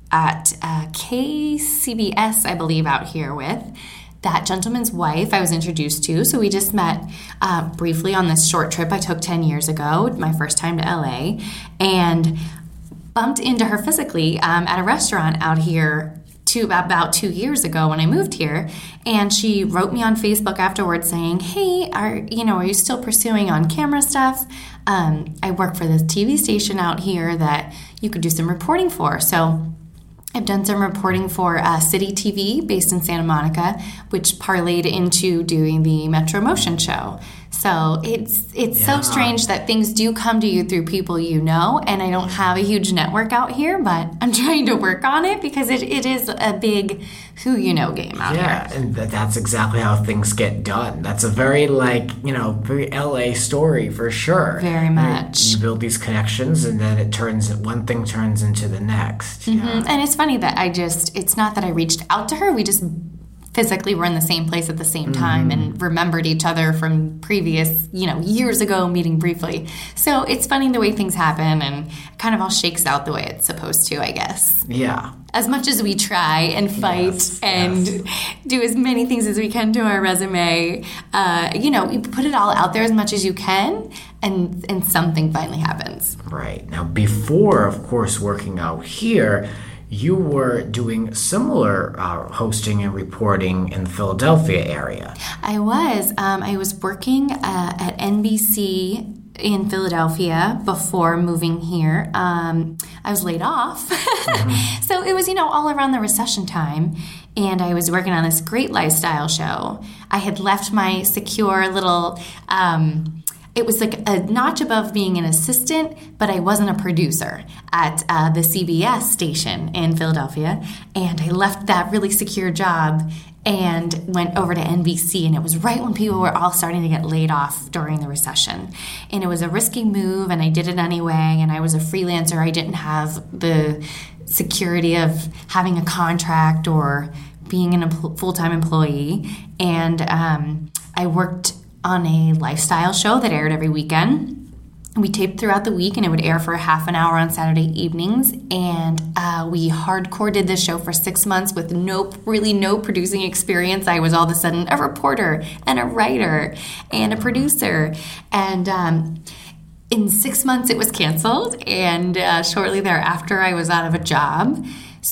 at uh, K C B S, I believe, out here with, that gentleman's wife I was introduced to. So we just met uh, briefly on this short trip I took ten years ago, my first time to L A, and bumped into her physically um, at a restaurant out here two, about two years ago when I moved here. And she wrote me on Facebook afterwards saying, hey, are you know, are you still pursuing on-camera stuff? Um, I work for this T V station out here that you could do some reporting for. So I've done some reporting for uh, City T V based in Santa Monica, which parlayed into doing the Metro Motion show. So it's it's yeah. so strange that things do come to you through people you know, and I don't have a huge network out here, but I'm trying to work on it because it, it is a big who you know game out yeah, here. Yeah, and that's exactly how things get done. That's a very, like, you know, very L A story for sure. Very much. You, you build these connections, and then it turns, one thing turns into the next. Mm-hmm. Yeah. And it's funny that I just, it's not that I reached out to her, we just physically were in the same place at the same time mm-hmm. and remembered each other from previous, you know, years ago meeting briefly. So it's funny the way things happen, and it kind of all shakes out the way it's supposed to, I guess. Yeah. As much as we try and fight yes, and yes. do as many things as we can to our resume, uh, you know, you put it all out there as much as you can, and and something finally happens. Right. Now, before, of course, working out here, you were doing similar uh, hosting and reporting in the Philadelphia area. I was. Um, I was working uh, at N B C in Philadelphia before moving here. Um, I was laid off. Mm-hmm. So it was, you know, all around the recession time. And I was working on this great lifestyle show. I had left my secure little... Um, It was like a notch above being an assistant, but I wasn't a producer at uh, the C B S station in Philadelphia. And I left that really secure job and went over to N B C. And it was right when people were all starting to get laid off during the recession. And it was a risky move, and I did it anyway. And I was a freelancer. I didn't have the security of having a contract or being a full-time employee. And um, I worked on a lifestyle show that aired every weekend. We taped throughout the week, and it would air for a half an hour on Saturday evenings. And uh, we hardcore did this show for six months with no, really no producing experience. I was all of a sudden a reporter and a writer and a producer. And um, in six months, it was canceled. And uh, shortly thereafter, I was out of a job.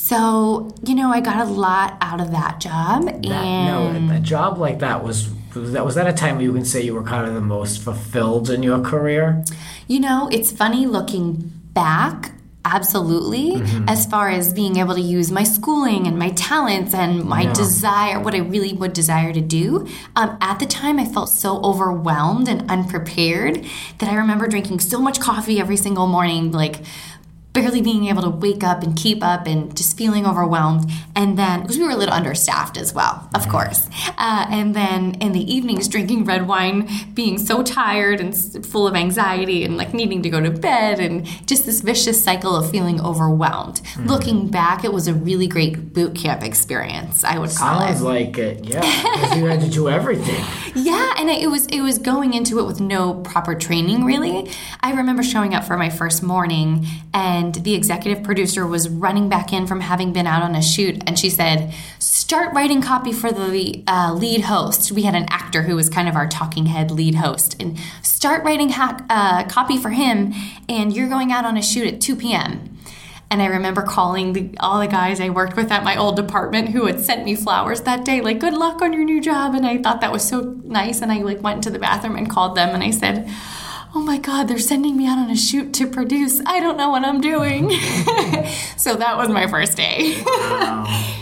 So, you know, I got a lot out of that job. That, and no, a job like that was... Was that, was that a time where you can say you were kind of the most fulfilled in your career? You know, it's funny looking back. Absolutely. Mm-hmm. As far as being able to use my schooling and my talents and my yeah. desire, what I really would desire to do. Um, at the time, I felt so overwhelmed and unprepared that I remember drinking so much coffee every single morning, like barely being able to wake up and keep up and just feeling overwhelmed. And then, because we were a little understaffed as well, of course. Uh, and then in the evenings, drinking red wine, being so tired and full of anxiety and like needing to go to bed and just this vicious cycle of feeling overwhelmed. Mm-hmm. Looking back, it was a really great boot camp experience, I would call Sounds it. Sounds like it, yeah, because you had to do everything. Yeah, and it was it was going into it with no proper training, really. I remember showing up for my first morning, and the executive producer was running back in from having been out on a shoot, and she said, start writing copy for the uh, lead host. We had an actor who was kind of our talking head lead host, and start writing ha- uh, copy for him, and you're going out on a shoot at two p.m. And I remember calling the, all the guys I worked with at my old department who had sent me flowers that day, like, good luck on your new job. And I thought that was so nice. And I like went into the bathroom and called them, and I said, oh my God, they're sending me out on a shoot to produce. I don't know what I'm doing. So that was my first day. Wow.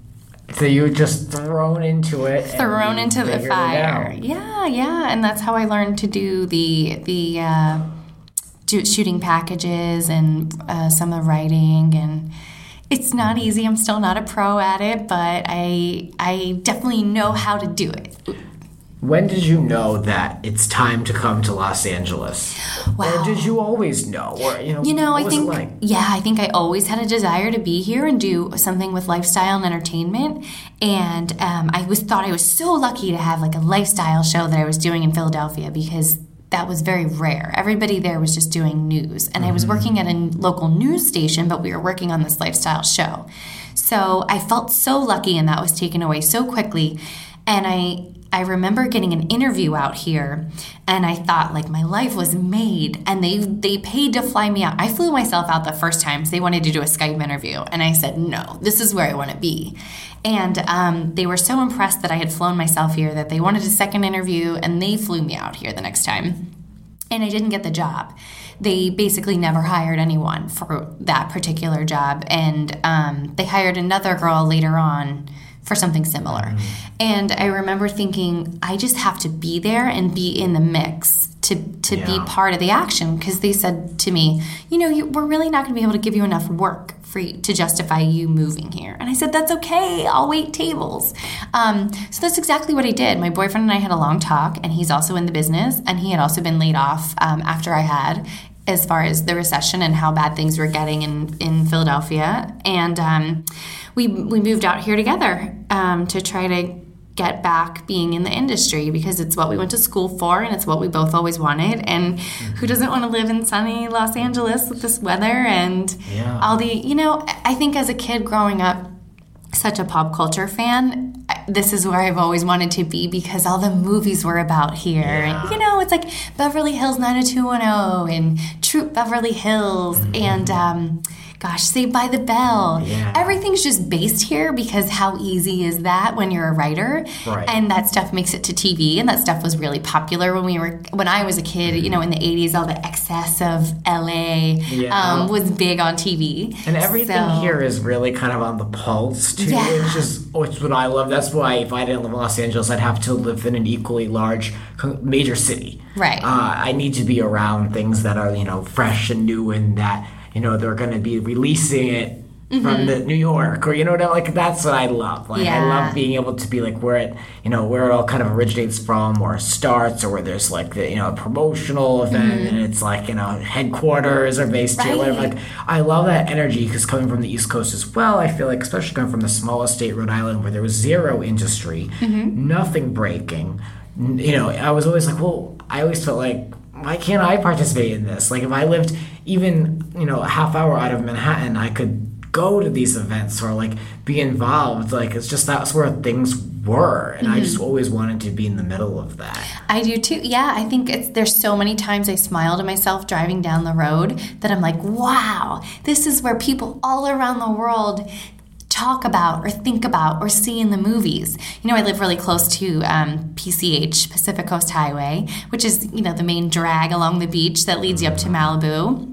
So you were just thrown into it. Thrown into the fire. Yeah, yeah. And that's how I learned to do the, the, uh, shooting packages and uh, some of the writing, and it's not easy. I'm still not a pro at it, but I I definitely know how to do it. When did you know that it's time to come to Los Angeles? Wow. Or did you always know? Or you know, you know, what I was think it like? yeah, I think I always had a desire to be here and do something with lifestyle and entertainment. And um, I was thought I was so lucky to have like a lifestyle show that I was doing in Philadelphia, because that was very rare. Everybody there was just doing news. And mm-hmm. I was working at a local news station, but we were working on this lifestyle show. So I felt so lucky, and that was taken away so quickly. And I I remember getting an interview out here, and I thought, like, my life was made. And they, they paid to fly me out. I flew myself out the first time because they wanted to do a Skype interview. And I said, no, this is where I want to be. And um, they were so impressed that I had flown myself here that they wanted a second interview, and they flew me out here the next time. And I didn't get the job. They basically never hired anyone for that particular job. And um, they hired another girl later on for something similar. Mm-hmm. And I remember thinking, I just have to be there and be in the mix to to yeah. be part of the action, because they said to me, you know, you, we're really not going to be able to give you enough work for you, to justify you moving here. And I said, that's okay. I'll wait tables. Um, so that's exactly what I did. My boyfriend and I had a long talk, and he's also in the business, and he had also been laid off um, after I had, as far as the recession and how bad things were getting in, in Philadelphia. And um, we we moved out here together um, to try to get back being in the industry, because it's what we went to school for, and it's what we both always wanted. And who doesn't want to live in sunny Los Angeles with this weather and yeah. all the, you know, I think as a kid growing up, such a pop culture fan, this is where I've always wanted to be, because all the movies were about here. Yeah. And, you know, it's like Beverly Hills nine oh two one oh and Troop Beverly Hills mm-hmm. and, um, gosh, Saved by the Bell. Yeah. Everything's just based here, because how easy is that when you're a writer? Right. And that stuff makes it to T V, and that stuff was really popular when we were when I was a kid. You know, in the eighties, all the excess of L A yeah. um, was big on T V. And everything so, here is really kind of on the pulse too. Yeah. It's just, it's what I love. That's why if I didn't live in Los Angeles, I'd have to live in an equally large major city. Right. Uh, I need to be around things that are, you know, fresh and new, and that, you know, they're going to be releasing it mm-hmm. from the New York, or, you know, like, that's what I love. Like, yeah. I love being able to be like where it, you know, where it all kind of originates from, or starts, or where there's like the, you know, a promotional event mm-hmm. and it's like, you know, headquarters are based right. here, whatever. Like, I love that energy, because coming from the East Coast as well, I feel like, especially coming from the smallest state, Rhode Island, where there was zero industry, mm-hmm. nothing breaking, you know, I was always like, well, I always felt like, why can't I participate in this? Like, if I lived even, you know, a half hour out of Manhattan, I could go to these events or, like, be involved. Like, it's just that's where things were. And mm-hmm. I just always wanted to be in the middle of that. I do, too. Yeah, I think it's there's so many times I smile to myself driving down the road that I'm like, wow, this is where people all around the world talk about or think about or see in the movies. You know, I live really close to um, P C H, Pacific Coast Highway, which is, you know, the main drag along the beach that leads you up to Malibu.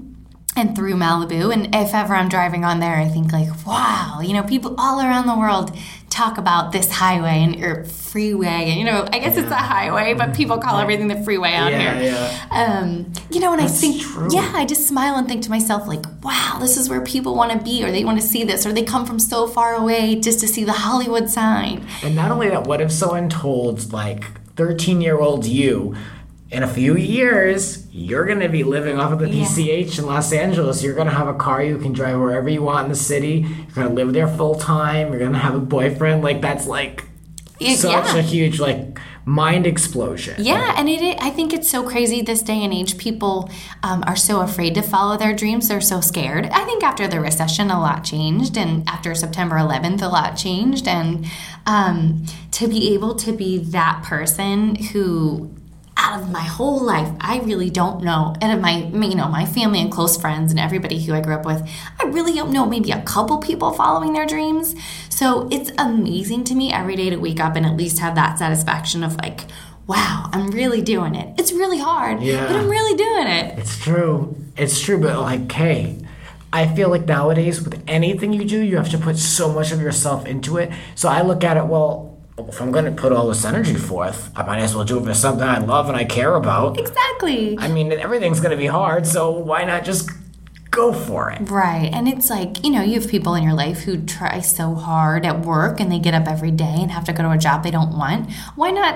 and through Malibu. And if ever I'm driving on there, I think like, wow, you know, people all around the world talk about this highway and or freeway. And, you know, I guess yeah. it's a highway, but people call everything the freeway out yeah, here. Yeah. Um, you know, and That's I think, true. yeah, I just smile and think to myself like, wow, this is where people want to be, or they want to see this, or they come from so far away just to see the Hollywood sign. And not only that, what if someone told like thirteen-year-old you, in a few years, you're going to be living off of the P C H yeah. in Los Angeles. You're going to have a car you can drive wherever you want in the city. You're going to live there full time. You're going to have a boyfriend. Like, that's like it, such yeah. a huge, like, mind explosion. Yeah, and it, it, I think it's so crazy this day and age. People um, are so afraid to follow their dreams. They're so scared. I think after the recession, a lot changed. And after September eleventh, a lot changed. And um, to be able to be that person who... out of my whole life, I really don't know. And of my, you know, my family and close friends and everybody who I grew up with, I really don't know maybe a couple people following their dreams. So it's amazing to me every day to wake up and at least have that satisfaction of like, wow, I'm really doing it. It's really hard, yeah. but I'm really doing it. It's true. It's true, but like, hey, I feel like nowadays with anything you do, you have to put so much of yourself into it. So I look at it, well, if I'm going to put all this energy forth, I might as well do it for something I love and I care about. Exactly. I mean, everything's going to be hard, so why not just go for it? Right. And it's like, you know, you have people in your life who try so hard at work and they get up every day and have to go to a job they don't want. Why not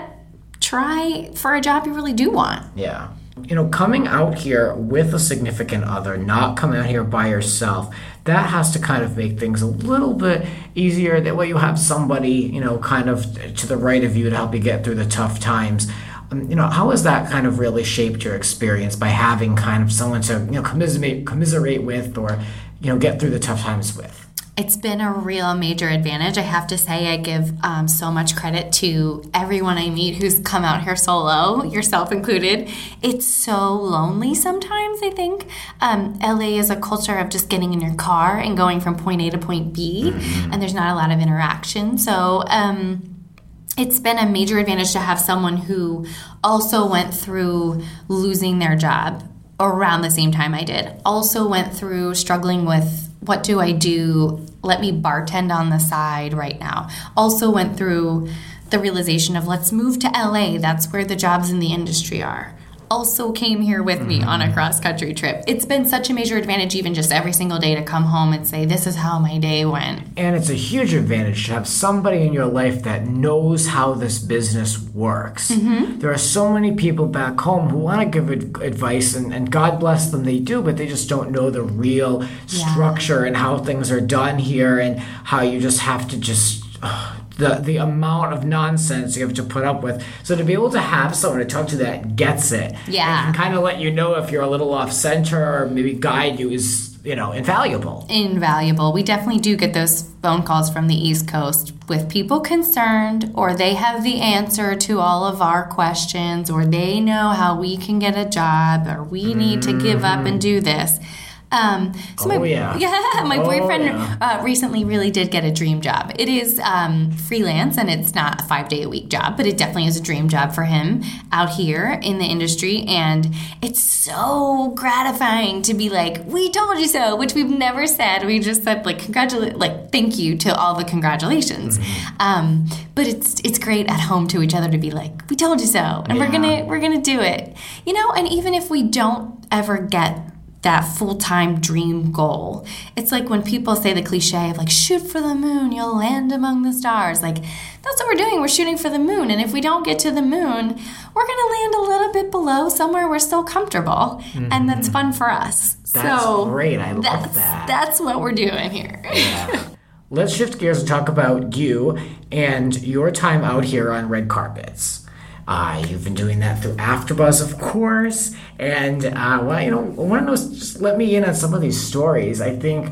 try for a job you really do want? Yeah. You know, coming out here with a significant other, not coming out here by yourself, that has to kind of make things a little bit easier. That way you have somebody, you know, kind of to the right of you to help you get through the tough times. Um, you know, how has that kind of really shaped your experience by having kind of someone to, you know, commiserate, commiserate with or, you know, get through the tough times with? It's been a real major advantage. I have to say I give um, so much credit to everyone I meet who's come out here solo, yourself included. It's so lonely sometimes, I think. Um, L A is a culture of just getting in your car and going from point A to point B, mm-hmm. and there's not a lot of interaction. So um, it's been a major advantage to have someone who also went through losing their job around the same time I did. Also went through struggling with what do I do? Let me bartend on the side right now. Also went through the realization of let's move to L A. That's where the jobs in the industry are. Also came here with me on a cross-country trip. It's been such a major advantage even just every single day to come home and say, this is how my day went. And it's a huge advantage to have somebody in your life that knows how this business works. Mm-hmm. There are so many people back home who want to give ad- advice, and, and God bless them, they do, but they just don't know the real yeah. structure and how things are done here and how you just have to just... Uh, the the amount of nonsense you have to put up with. So to be able to have someone to talk to that gets it, yeah, and can kind of let you know if you're a little off center or maybe guide you is, you know, invaluable. Invaluable. We definitely do get those phone calls from the East Coast with people concerned, or they have the answer to all of our questions, or they know how we can get a job, or we need mm-hmm. to give up and do this. Um, so oh, my, yeah. yeah, my oh, boyfriend yeah. uh, recently really did get a dream job. It is um, freelance, and it's not a five-day-a-week job, but it definitely is a dream job for him out here in the industry, and it's so gratifying to be like, we told you so, which we've never said. We just said, like, congratulate, like, thank you to all the congratulations. Mm-hmm. Um, but it's it's great at home to each other to be like, we told you so, and yeah. we're gonna we're gonna do it. You know, and even if we don't ever get that full-time dream goal. It's like when people say the cliche of like, shoot for the moon, you'll land among the stars. Like, that's what we're doing. We're shooting for the moon. And if we don't get to the moon, we're going to land a little bit below somewhere we're still comfortable. Mm-hmm. And that's fun for us. That's so great. I love that's, that. That's what we're doing here. Yeah. Let's shift gears and talk about you and your time out here on red carpets. Uh, you've been doing that through AfterBuzz, of course, and uh, well, you know, I want to know, just let me in on some of these stories. I think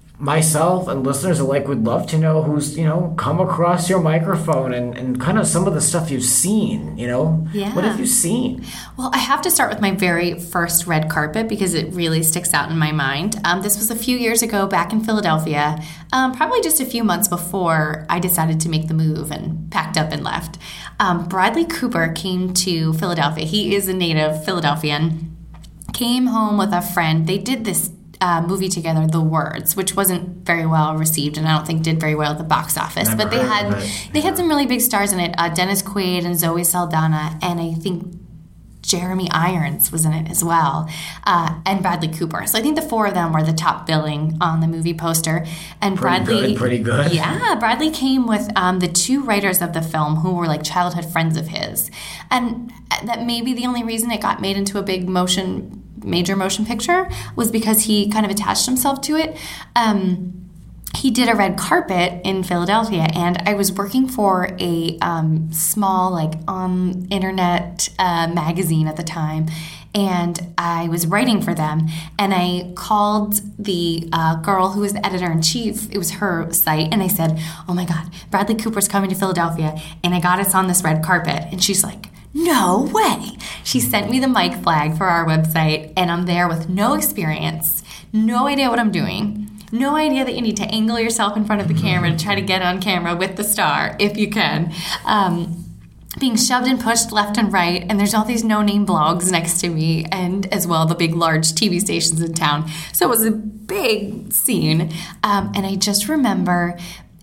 myself and listeners alike would love to know who's, you know, come across your microphone and, and kind of some of the stuff you've seen, you know? Yeah. What have you seen? Well, I have to start with my very first red carpet because it really sticks out in my mind. Um, this was a few years ago back in Philadelphia, um, probably just a few months before I decided to make the move and packed up and left. Um, Bradley Cooper came to Philadelphia. He is a native Philadelphian. Came home with a friend. They did this uh, movie together, The Words, which wasn't very well received, and I don't think did very well at the box office. Never but they had it. they yeah. had some really big stars in it: uh, Dennis Quaid and Zoe Saldana, and I think Jeremy Irons was in it as well, uh, and Bradley Cooper. So I think the four of them were the top billing on the movie poster. And pretty Bradley, good, pretty good. Yeah, Bradley came with um, the two writers of the film who were like childhood friends of his, and that may be the only reason it got made into a big motion, major motion picture was because he kind of attached himself to it. Um, He did a red carpet in Philadelphia, and I was working for a um, small, like, on internet uh, magazine at the time, and I was writing for them, and I called the uh, girl who was the editor-in-chief. It was her site, and I said, oh my God, Bradley Cooper's coming to Philadelphia, and I got us on this red carpet. And she's like, no way. She sent me the mic flag for our website, and I'm there with no experience, no idea what I'm doing. No idea that you need to angle yourself in front of the camera to try to get on camera with the star, if you can. Um, being shoved and pushed left and right, and there's all these no-name blogs next to me, and as well the big, large T V stations in town. So it was a big scene, um, and I just remember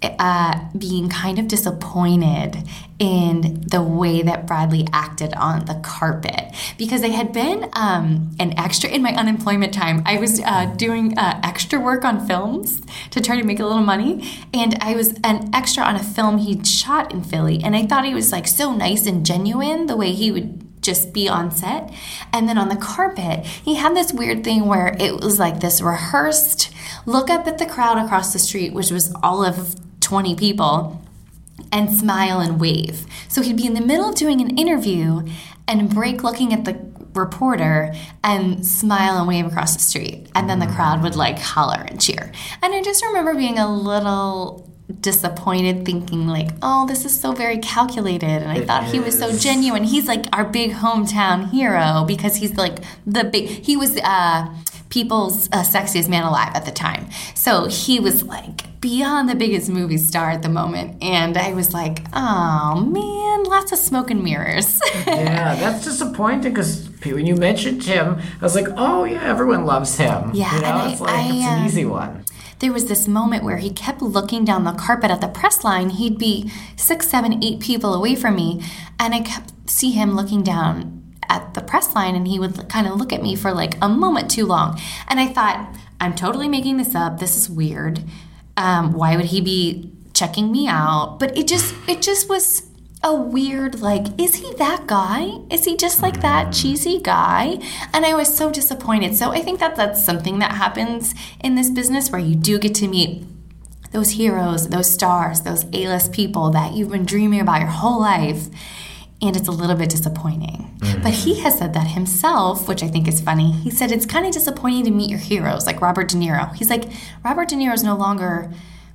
uh, being kind of disappointed in the way that Bradley acted on the carpet, because I had been um, an extra in my unemployment time. I was uh, doing uh, extra work on films to try to make a little money, and I was an extra on a film he'd shot in Philly, and I thought he was like so nice and genuine the way he would just be on set. And then on the carpet, he had this weird thing where it was like this rehearsed look up at the crowd across the street, which was all of twenty people, and smile and wave. So he'd be in the middle of doing an interview and break looking at the reporter and smile and wave across the street. And then the crowd would like holler and cheer. And I just remember being a little disappointed, thinking like, oh, this is so very calculated. And I It thought he was so genuine. He's like our big hometown hero because he's like the big, he was uh, people's uh, sexiest man alive at the time. So he was like beyond the biggest movie star at the moment. And I was like, oh man, lots of smoke and mirrors. Yeah, that's disappointing because when you mentioned him, I was like, oh yeah, everyone loves him. Yeah, you know, and it's I- like I, it's an uh, easy one. There was this moment where he kept looking down the carpet at the press line. He'd be six, seven, eight people away from me, and I kept see him looking down at the press line, and he would kind of look at me for like a moment too long. And I thought, I'm totally making this up. This is weird. Um, why would he be checking me out? But it just it just was a weird, like, is he that guy? Is he just like that cheesy guy? And I was so disappointed. So I think that that's something that happens in this business where you do get to meet those heroes, those stars, those A-list people that you've been dreaming about your whole life. And it's a little bit disappointing. Mm-hmm. But he has said that himself, which I think is funny. He said it's kind of disappointing to meet your heroes, like Robert De Niro. He's like, Robert De Niro is no longer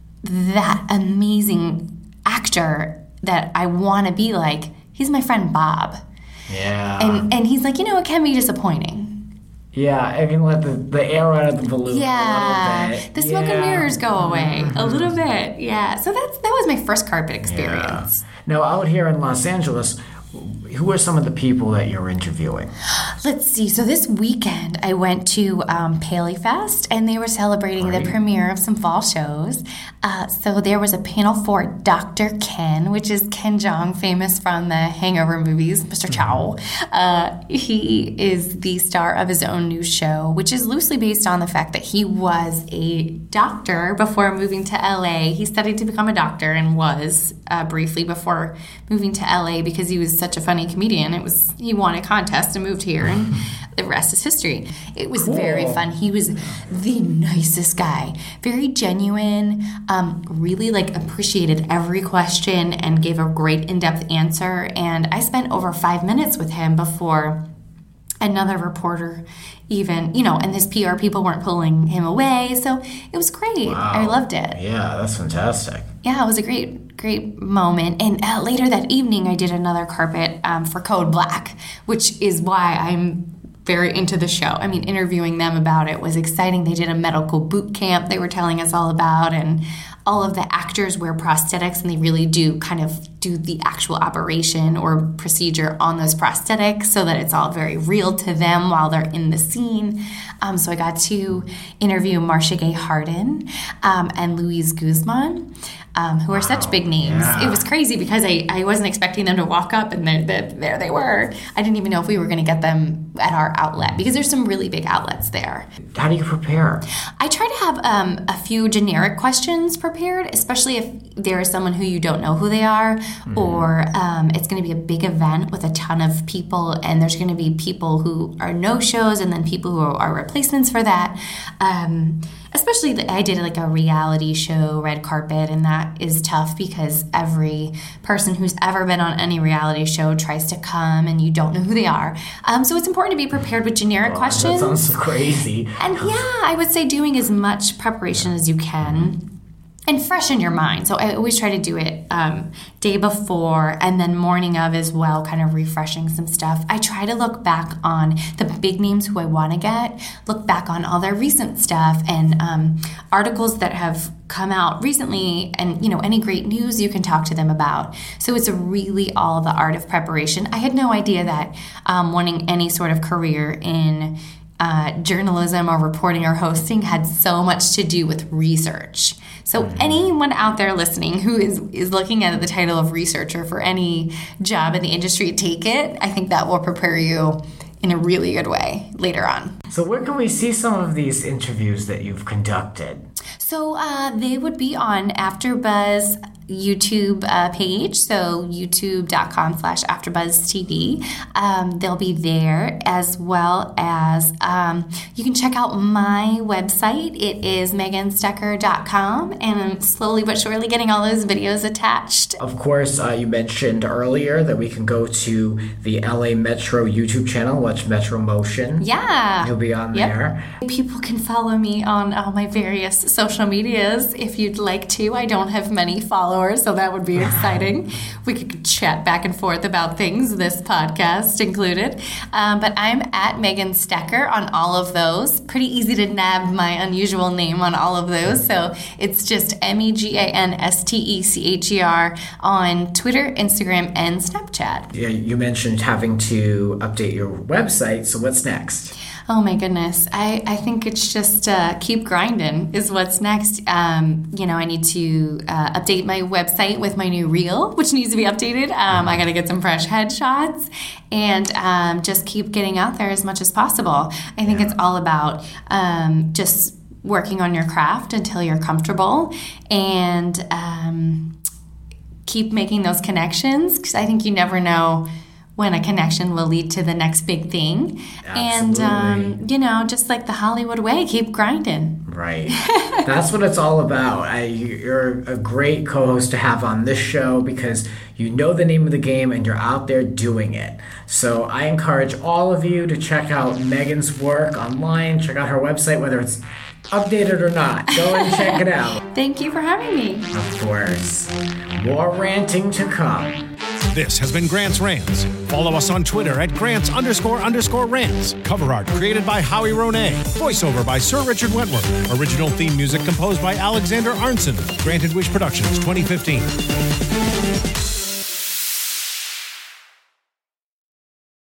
that amazing actor that I want to be like. He's my friend Bob. Yeah. And and he's like, you know, it can be disappointing. Yeah, I can let the, the air out of the balloon Yeah. a little bit. The smoke yeah. and mirrors go away Mm-hmm. a little bit. Yeah. So that's that was my first carpet experience. Yeah. Now, out here in Los Angeles, who are some of the people that you're interviewing? Let's see. So this weekend, I went to um, Paley Fest, and they were celebrating Great. the premiere of some fall shows. Uh, so there was a panel for Doctor Ken, which is Ken Jeong, famous from the Hangover movies, Mister Chow. Uh, he is the star of his own new show, which is loosely based on the fact that he was a doctor before moving to L A. He studied to become a doctor and was uh, briefly before moving to L A because he was such a funny comedian. It was he won a contest and moved here, and the rest is history. It was Cool. very fun. He was the nicest guy, very genuine, um, really like appreciated every question and gave a great in-depth answer. And I spent over five minutes with him before another reporter even, you know, and his P R people weren't pulling him away. So it was great. Wow. I loved it. Yeah, that's fantastic. Yeah, it was a great, great moment. And uh, later that evening, I did another carpet um, for Code Black, which is why I'm very into the show. I mean, interviewing them about it was exciting. They did a medical boot camp they were telling us all about, and all of the actors wear prosthetics, and they really do kind of do the actual operation or procedure on those prosthetics so that it's all very real to them while they're in the scene. Um, so I got to interview Marcia Gay Harden um, and Luis Guzman, um, who are wow, such big names. Yeah. It was crazy because I, I wasn't expecting them to walk up, and there, there, there they were. I didn't even know if we were going to get them at our outlet because there's some really big outlets there. How do you prepare? I try to have um, a few generic questions prepared, especially if there is someone who you don't know who they are, mm-hmm. or um, it's going to be a big event with a ton of people, and there's going to be people who are no-shows and then people who are replacements for that. Um, especially, the, I did like a reality show, red carpet, and that is tough because every person who's ever been on any reality show tries to come, and you don't know who they are. Um, so it's important to be prepared with generic oh, questions. That sounds so crazy. And yeah, I would say doing as much preparation as you can. And fresh in your mind. So I always try to do it um, day before and then morning of as well, kind of refreshing some stuff. I try to look back on the big names who I want to get, look back on all their recent stuff and um, articles that have come out recently, and you know, any great news you can talk to them about. So it's really all the art of preparation. I had no idea that um, wanting any sort of career in uh, journalism or reporting or hosting had so much to do with research. So anyone out there listening who is, is looking at the title of researcher for any job in the industry, take it. I think that will prepare you in a really good way later on. So where can we see some of these interviews that you've conducted? So uh, they would be on AfterBuzz YouTube uh, page, so youtube.com slash AfterBuzzTV. Um, they'll be there, as well as um, you can check out my website. It is megan stecker dot com, and I'm slowly but surely getting all those videos attached. Of course, uh, you mentioned earlier that we can go to the L A Metro YouTube channel, watch Metro Motion. Yeah. You'll be on yep. there. People can follow me on all my various social medias if you'd like to. I don't have many followers, so that would be exciting. We could chat back and forth about things, this podcast included. Um, but I'm at Megan Stecker on all of those. Pretty easy to nab my unusual name on all of those. So it's just M E G A N S T E C H E R on Twitter, Instagram, and Snapchat. Yeah, you mentioned having to update your website. So what's next? Oh my goodness. I, I think it's just uh, keep grinding is what's next. Um, you know, I need to uh, update my website with my new reel, which needs to be updated. Um, I got to get some fresh headshots and um, just keep getting out there as much as possible. I think yeah. it's all about um, just working on your craft until you're comfortable and um, keep making those connections, because I think you never know when a connection will lead to the next big thing. Absolutely. And, um, you know, just like the Hollywood way, keep grinding. Right. That's what it's all about. I, you're a great co-host to have on this show because you know the name of the game and you're out there doing it. So I encourage all of you to check out Megan's work online, check out her website, whether it's updated or not. Go and check it out. Thank you for having me. Of course. More ranting to come. This has been Grant's Rants. Follow us on Twitter at Grant's underscore underscore rants. Cover art created by Howie Ronay. Voiceover by Sir Richard Wentworth. Original theme music composed by Alexander Arnson. Granted Wish Productions twenty fifteen.